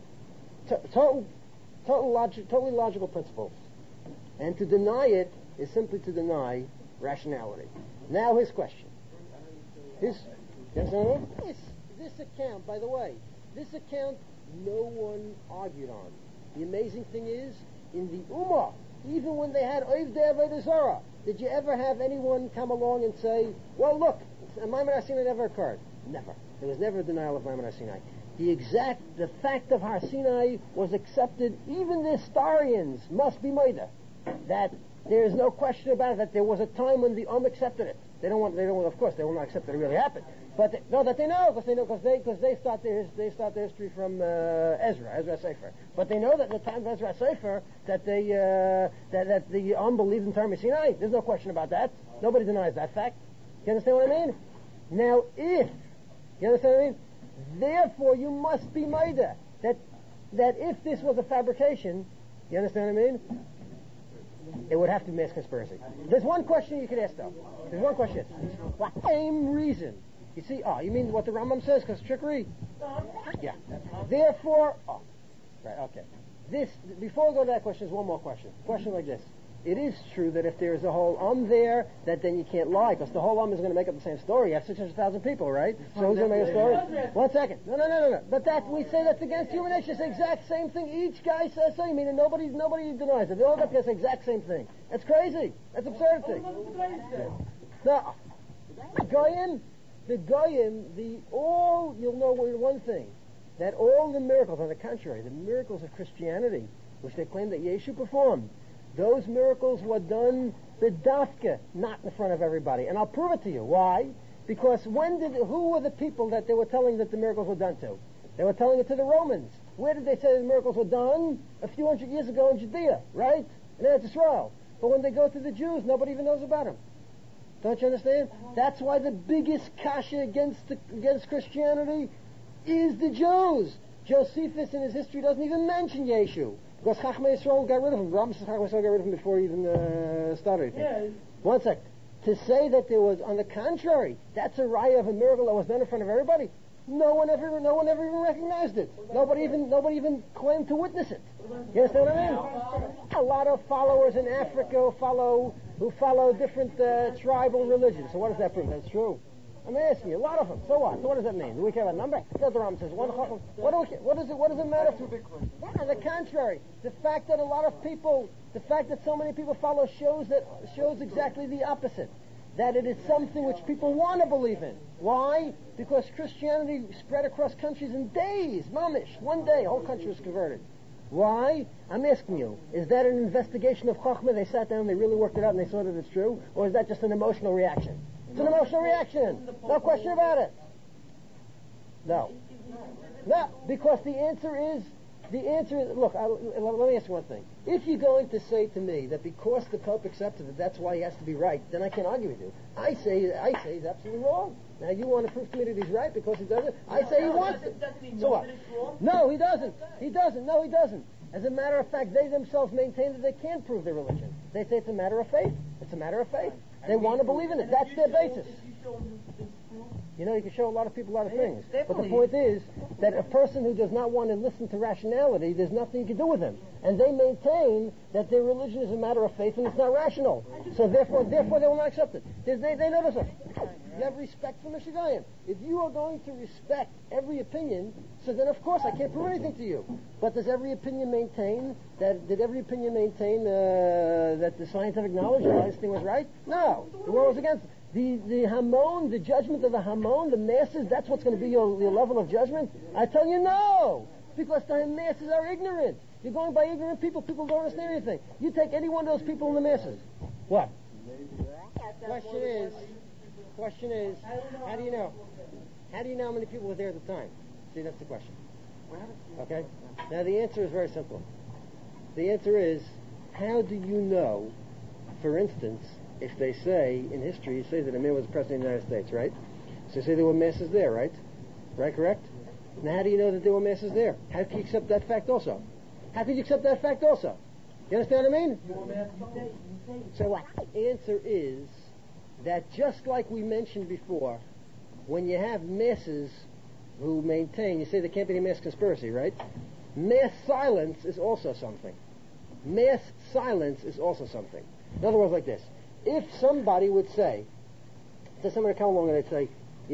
logical principles. And to deny it is simply to deny rationality. Now his question. This account, by the way, no one argued on. The amazing thing is, in the Ummah, even when they had Oivdei Avodah Zarah, did you ever have anyone come along and say, well, look, Maimon Har Sinai never occurred? Never. There was never a denial of Maimon Har Sinai. The fact of Har Sinai was accepted. Even the historians must be made that there is no question about it, that there was a time when the accepted it. Of course, they will not accept that it really happened. But they know, because they start their history from Ezra Sefer. But they know that in the time of Ezra Sefer that that the unbelieved in Torah Sinai. There's no question about that. Nobody denies that fact. You understand what I mean? Now, you understand what I mean? Therefore, you must be made that if this was a fabrication, you understand what I mean? It would have to be mass conspiracy. There's one question you could ask, though. There's one question. What same reason? You see, you mean what the Rambam says, because trickery? Yeah. Therefore, right, okay. Before we go to that question, there's one more question. Question like this. It is true that if there's a whole there, that then you can't lie, because the whole is going to make up the same story. You have 600,000 people, right? So who's going to make a story? 1 second. No. But we say that's against human nature. It's the exact same thing. Each guy says so. You mean nobody denies it. They all got the exact same thing. That's crazy. That's absurdity. No. The Goyim, you'll know one thing, that all the miracles, on the contrary, the miracles of Christianity, which they claim that Yeshu performed, Those miracles were done b'dafka, not in front of everybody. And I'll prove it to you. Why? Because who were the people that they were telling that the miracles were done to? They were telling it to the Romans. Where did they say the miracles were done? A few hundred years ago in Judea, right? In Eretz Israel. But when they go to the Jews, nobody even knows about them. Don't you understand? That's why the biggest kasha against Christianity is the Jews. Josephus in his history doesn't even mention Yeshu. Because Chachmei Yisrael got rid of him. Rambam says Chachmei Yisrael got rid of him before he even started anything. Yeah. One sec. To say that there was, on the contrary, that's a raya of a miracle that was done in front of everybody. No one ever even recognized it. Nobody even claimed to witness it. You understand what I mean? A lot of followers in Africa who follow different tribal religions. So what does that prove? That's true. I'm asking you, a lot of them. So what? So what does that mean? Do we care about number? That's what the Rambam says. What does it matter? On the contrary, the fact that so many people follow shows exactly the opposite. That it is something which people want to believe in. Why? Because Christianity spread across countries in days. Mamish. One day, a whole country was converted. Why? I'm asking you, is that an investigation of Chochmah? They sat down, they really worked it out, and they saw that it's true? Or is that just an emotional reaction? It's an emotional reaction. No question about it. No. No, because the answer is, look, let me ask you one thing. If you're going to say to me that because the Pope accepted it, that's why he has to be right, then I can't argue with you. I say he's absolutely wrong. Now you want to prove to me that he's right because he does it? I say he wants it. So what? No, he doesn't. No, he doesn't. As a matter of fact, they themselves maintain that they can't prove their religion. They say it's a matter of faith. It's a matter of faith. They want to believe in it. That's their basis. You know, you can show a lot of people a lot of things. But the point is that a person who does not want to listen to rationality, there's nothing you can do with them. And they maintain that their religion is a matter of faith and it's not rational. So therefore they will not accept it. They notice it. You have respect for Michigan. If you are going to respect every opinion, so then of course I can't prove anything to you. But does every opinion maintain that the scientific knowledge of this thing was right? No. The world was against it. The Hamon, the judgment of the Hamon, the masses, that's what's going to be your level of judgment? I tell you no! Because the masses are ignorant. You're going by ignorant people. People don't understand anything. You take any one of those people in the masses. What? Question is, how do you know? How do you know how many people were there at the time? See, that's the question. Okay? Now the answer is very simple. The answer is, how do you know, for instance, if they say, in history, you say that Amir was the President of the United States, right? So you say there were masses there, right? Right, correct? Now how do you know that there were masses there? How can you accept that fact also? How can you accept that fact also? You understand what I mean? So what? The answer is that just like we mentioned before, when you have masses who maintain, you say there can't be any mass conspiracy, right? Mass silence is also something. Mass silence is also something. In other words, like this. If somebody would say, somebody come along and they'd say,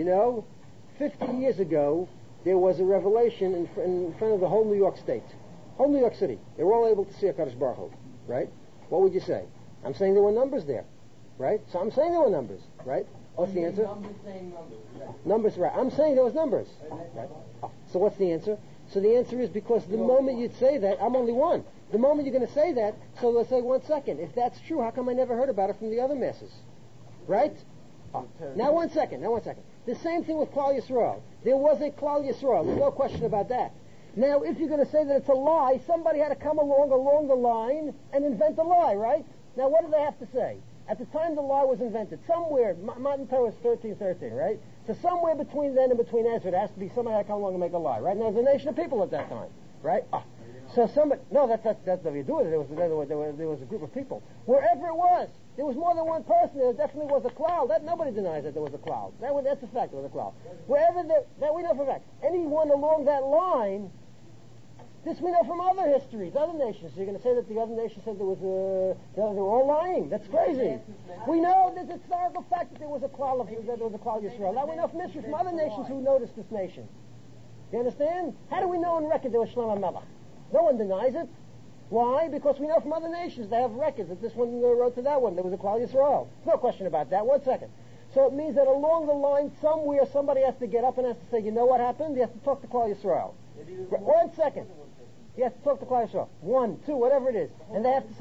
50 years ago, there was a revelation in front of the whole New York State, whole New York City. They were all able to see HaKadosh Baruch Hu, right? What would you say? I'm saying there were numbers there, right? So I'm saying there were numbers, right? What's the answer? Numbers, right. I'm saying there was numbers, right? So what's the answer? So the answer is because the moment you'd say that, I'm only one. The moment you're going to say that, so let's say 1 second. If that's true, how come I never heard about it from the other masses? Right? Now 1 second. The same thing with Klal Yisrael. There was a Klal Yisrael. There's no question about that. Now, if you're going to say that it's a lie, somebody had to come along the line and invent a lie, right? Now, what do they have to say? At the time the lie was invented, somewhere, Matan Torah is 1313, right? So somewhere between then and between Ezra, there has to be somebody had to come along and make a lie, right? And there was a nation of people at that time, right? So somebody, no, that's what you do with it. There was a group of people. Wherever it was, there was more than one person. There definitely was a cloud. Nobody denies that there was a cloud. That's a fact. There was a cloud. Wherever that we know for a fact. Anyone along that line, this we know from other histories, other nations. So you're going to say that the other nations said they were all lying? That's crazy. We know there's a historical fact that there was a cloud Yisrael. Now we know from history from other nations who noticed this nation. You understand? How do we know on record there was Shlomo Melech? No one denies it. Why? Because we know from other nations they have records that this one wrote to that one. There was a Klal Yisrael. No question about that. 1 second. So it means that along the line, somewhere, somebody has to get up and has to say, you know what happened? You have to talk to Klal Yisrael. 1 second. You have to talk to Klal Yisrael. 1, 2, whatever it is. And they have to say,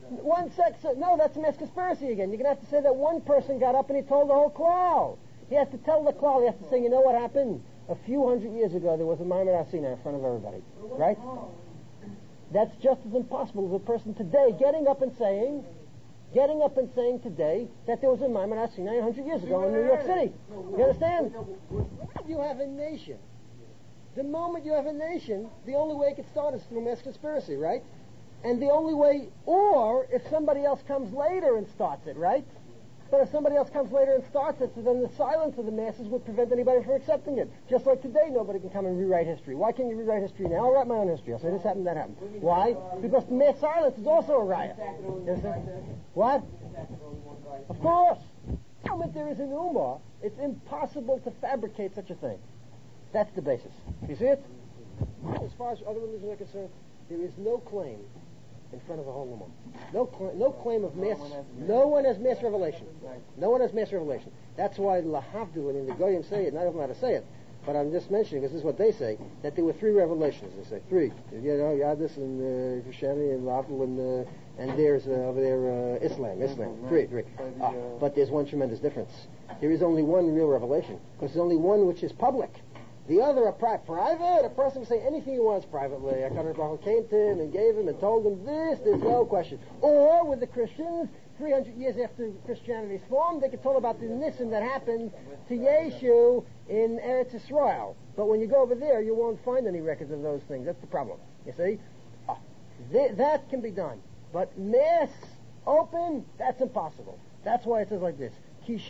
No, that's a mass conspiracy again. You're going to have to say that one person got up and he told the whole klal. He has to tell the klal. He has to say, you know what happened? A few hundred years ago, there was a Maimon Asina in front of everybody. Right? That's just as impossible as a person today getting up and saying today that there was a Maimon Asina 100 years ago in New York City. You understand? You have a nation. The moment you have a nation, the only way it can start is through mass conspiracy, right? And the only way, or if somebody else comes later and starts it, right? But if somebody else comes later and starts it, so then the silence of the masses would prevent anybody from accepting it. Just like today, nobody can come and rewrite history. Why can't you rewrite history now? I'll write my own history. I'll say this happened, that happened. Why? Because the mass silence is also a riot. What? Of course. The moment there is an Ummah, it's impossible to fabricate such a thing. That's the basis. You see it? As far as other religions are concerned, there is no claim in front of the whole Ummah. No claim of mass. No one has mass revelation. No one has mass revelation. That's why lahavdil, I mean, the Goyim say it, not even how to say it, but I'm just mentioning, because this is what they say, that there were 3 revelations. They say 3. You know, Yadis and Christianity and lahavdil and there's over there Islam. 3. But there's one tremendous difference. There is only one real revelation, because there's only one which is public. The other are private. A person can say anything he wants privately. HaKadosh Baruch Hu came to him and gave him and told him this. There's no question. Or with the Christians, 300 years after Christianity is formed, they can tell about the nisim that happened to Yeshu in Eretz Yisrael. But when you go over there, you won't find any records of those things. That's the problem. You see? That can be done. But mass, open, that's impossible. That's why it says like this. Means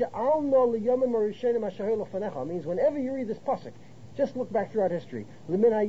whenever you read this pasuk, just look back throughout history. That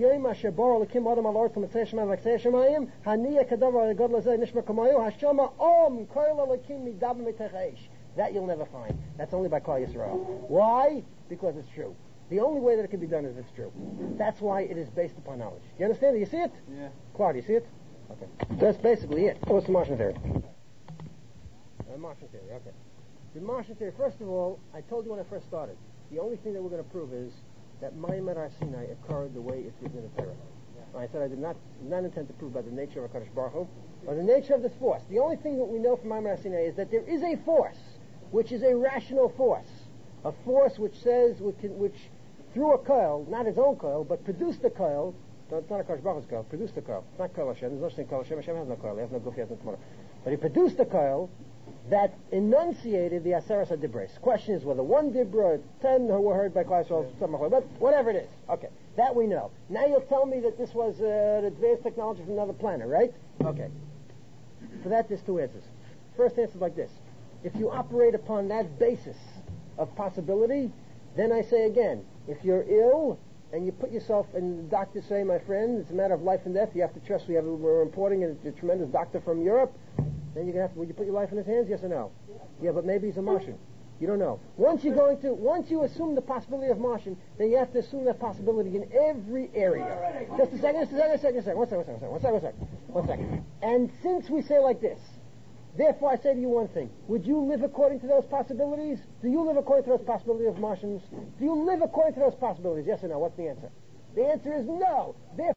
you'll never find. That's only by Klal Yisrael. Why? Because it's true. The only way that it can be done is if it's true. That's why it is based upon knowledge. You understand? Do you see it? Yeah. Claude, you see it? Okay. That's basically it. What's the Martian theory? Martian theory, okay. The Martian theory, first of all, I told you when I first started, the only thing that we're going to prove is that Maimon Har Sinai occurred the way it's written in the Torah. I said I did not intend to prove by the nature of HaKadosh Baruch Hu, or the nature of this force. The only thing that we know from Maimon Har Sinai is that there is a force, which is a rational force, a force which says, which through a coil, not his own coil, but produced a coil. It's not HaKadosh Baruch Hu's coil, produced a coil. It's not coil Hashem, there's no thing coil Hashem. Hashem has no coil, he has no guf, he has no tomorrow. But he produced a coil that enunciated the Aseres HaDibros. Question is whether 1 dibra or 10 who were heard by Klal Yisrael, but whatever it is. Okay, that we know. Now you'll tell me that this was an advanced technology from another planet, right? Okay. For that, there's 2 answers. First answer is like this. If you operate upon that basis of possibility, then I say again, if you're ill and you put yourself, and the doctors say, my friend, it's a matter of life and death, you have to trust, we're importing a tremendous doctor from Europe, then you're going to have to, would you put your life in his hands, yes or no? Yeah, but maybe he's a Martian. You don't know. Once you assume the possibility of Martian, then you have to assume that possibility in every area. Just a second. One second. And since we say like this, therefore I say to you one thing. Would you live according to those possibilities? Do you live according to those possibilities of Martians? Do you live according to those possibilities? Yes or no? What's the answer? The answer is no. Therefore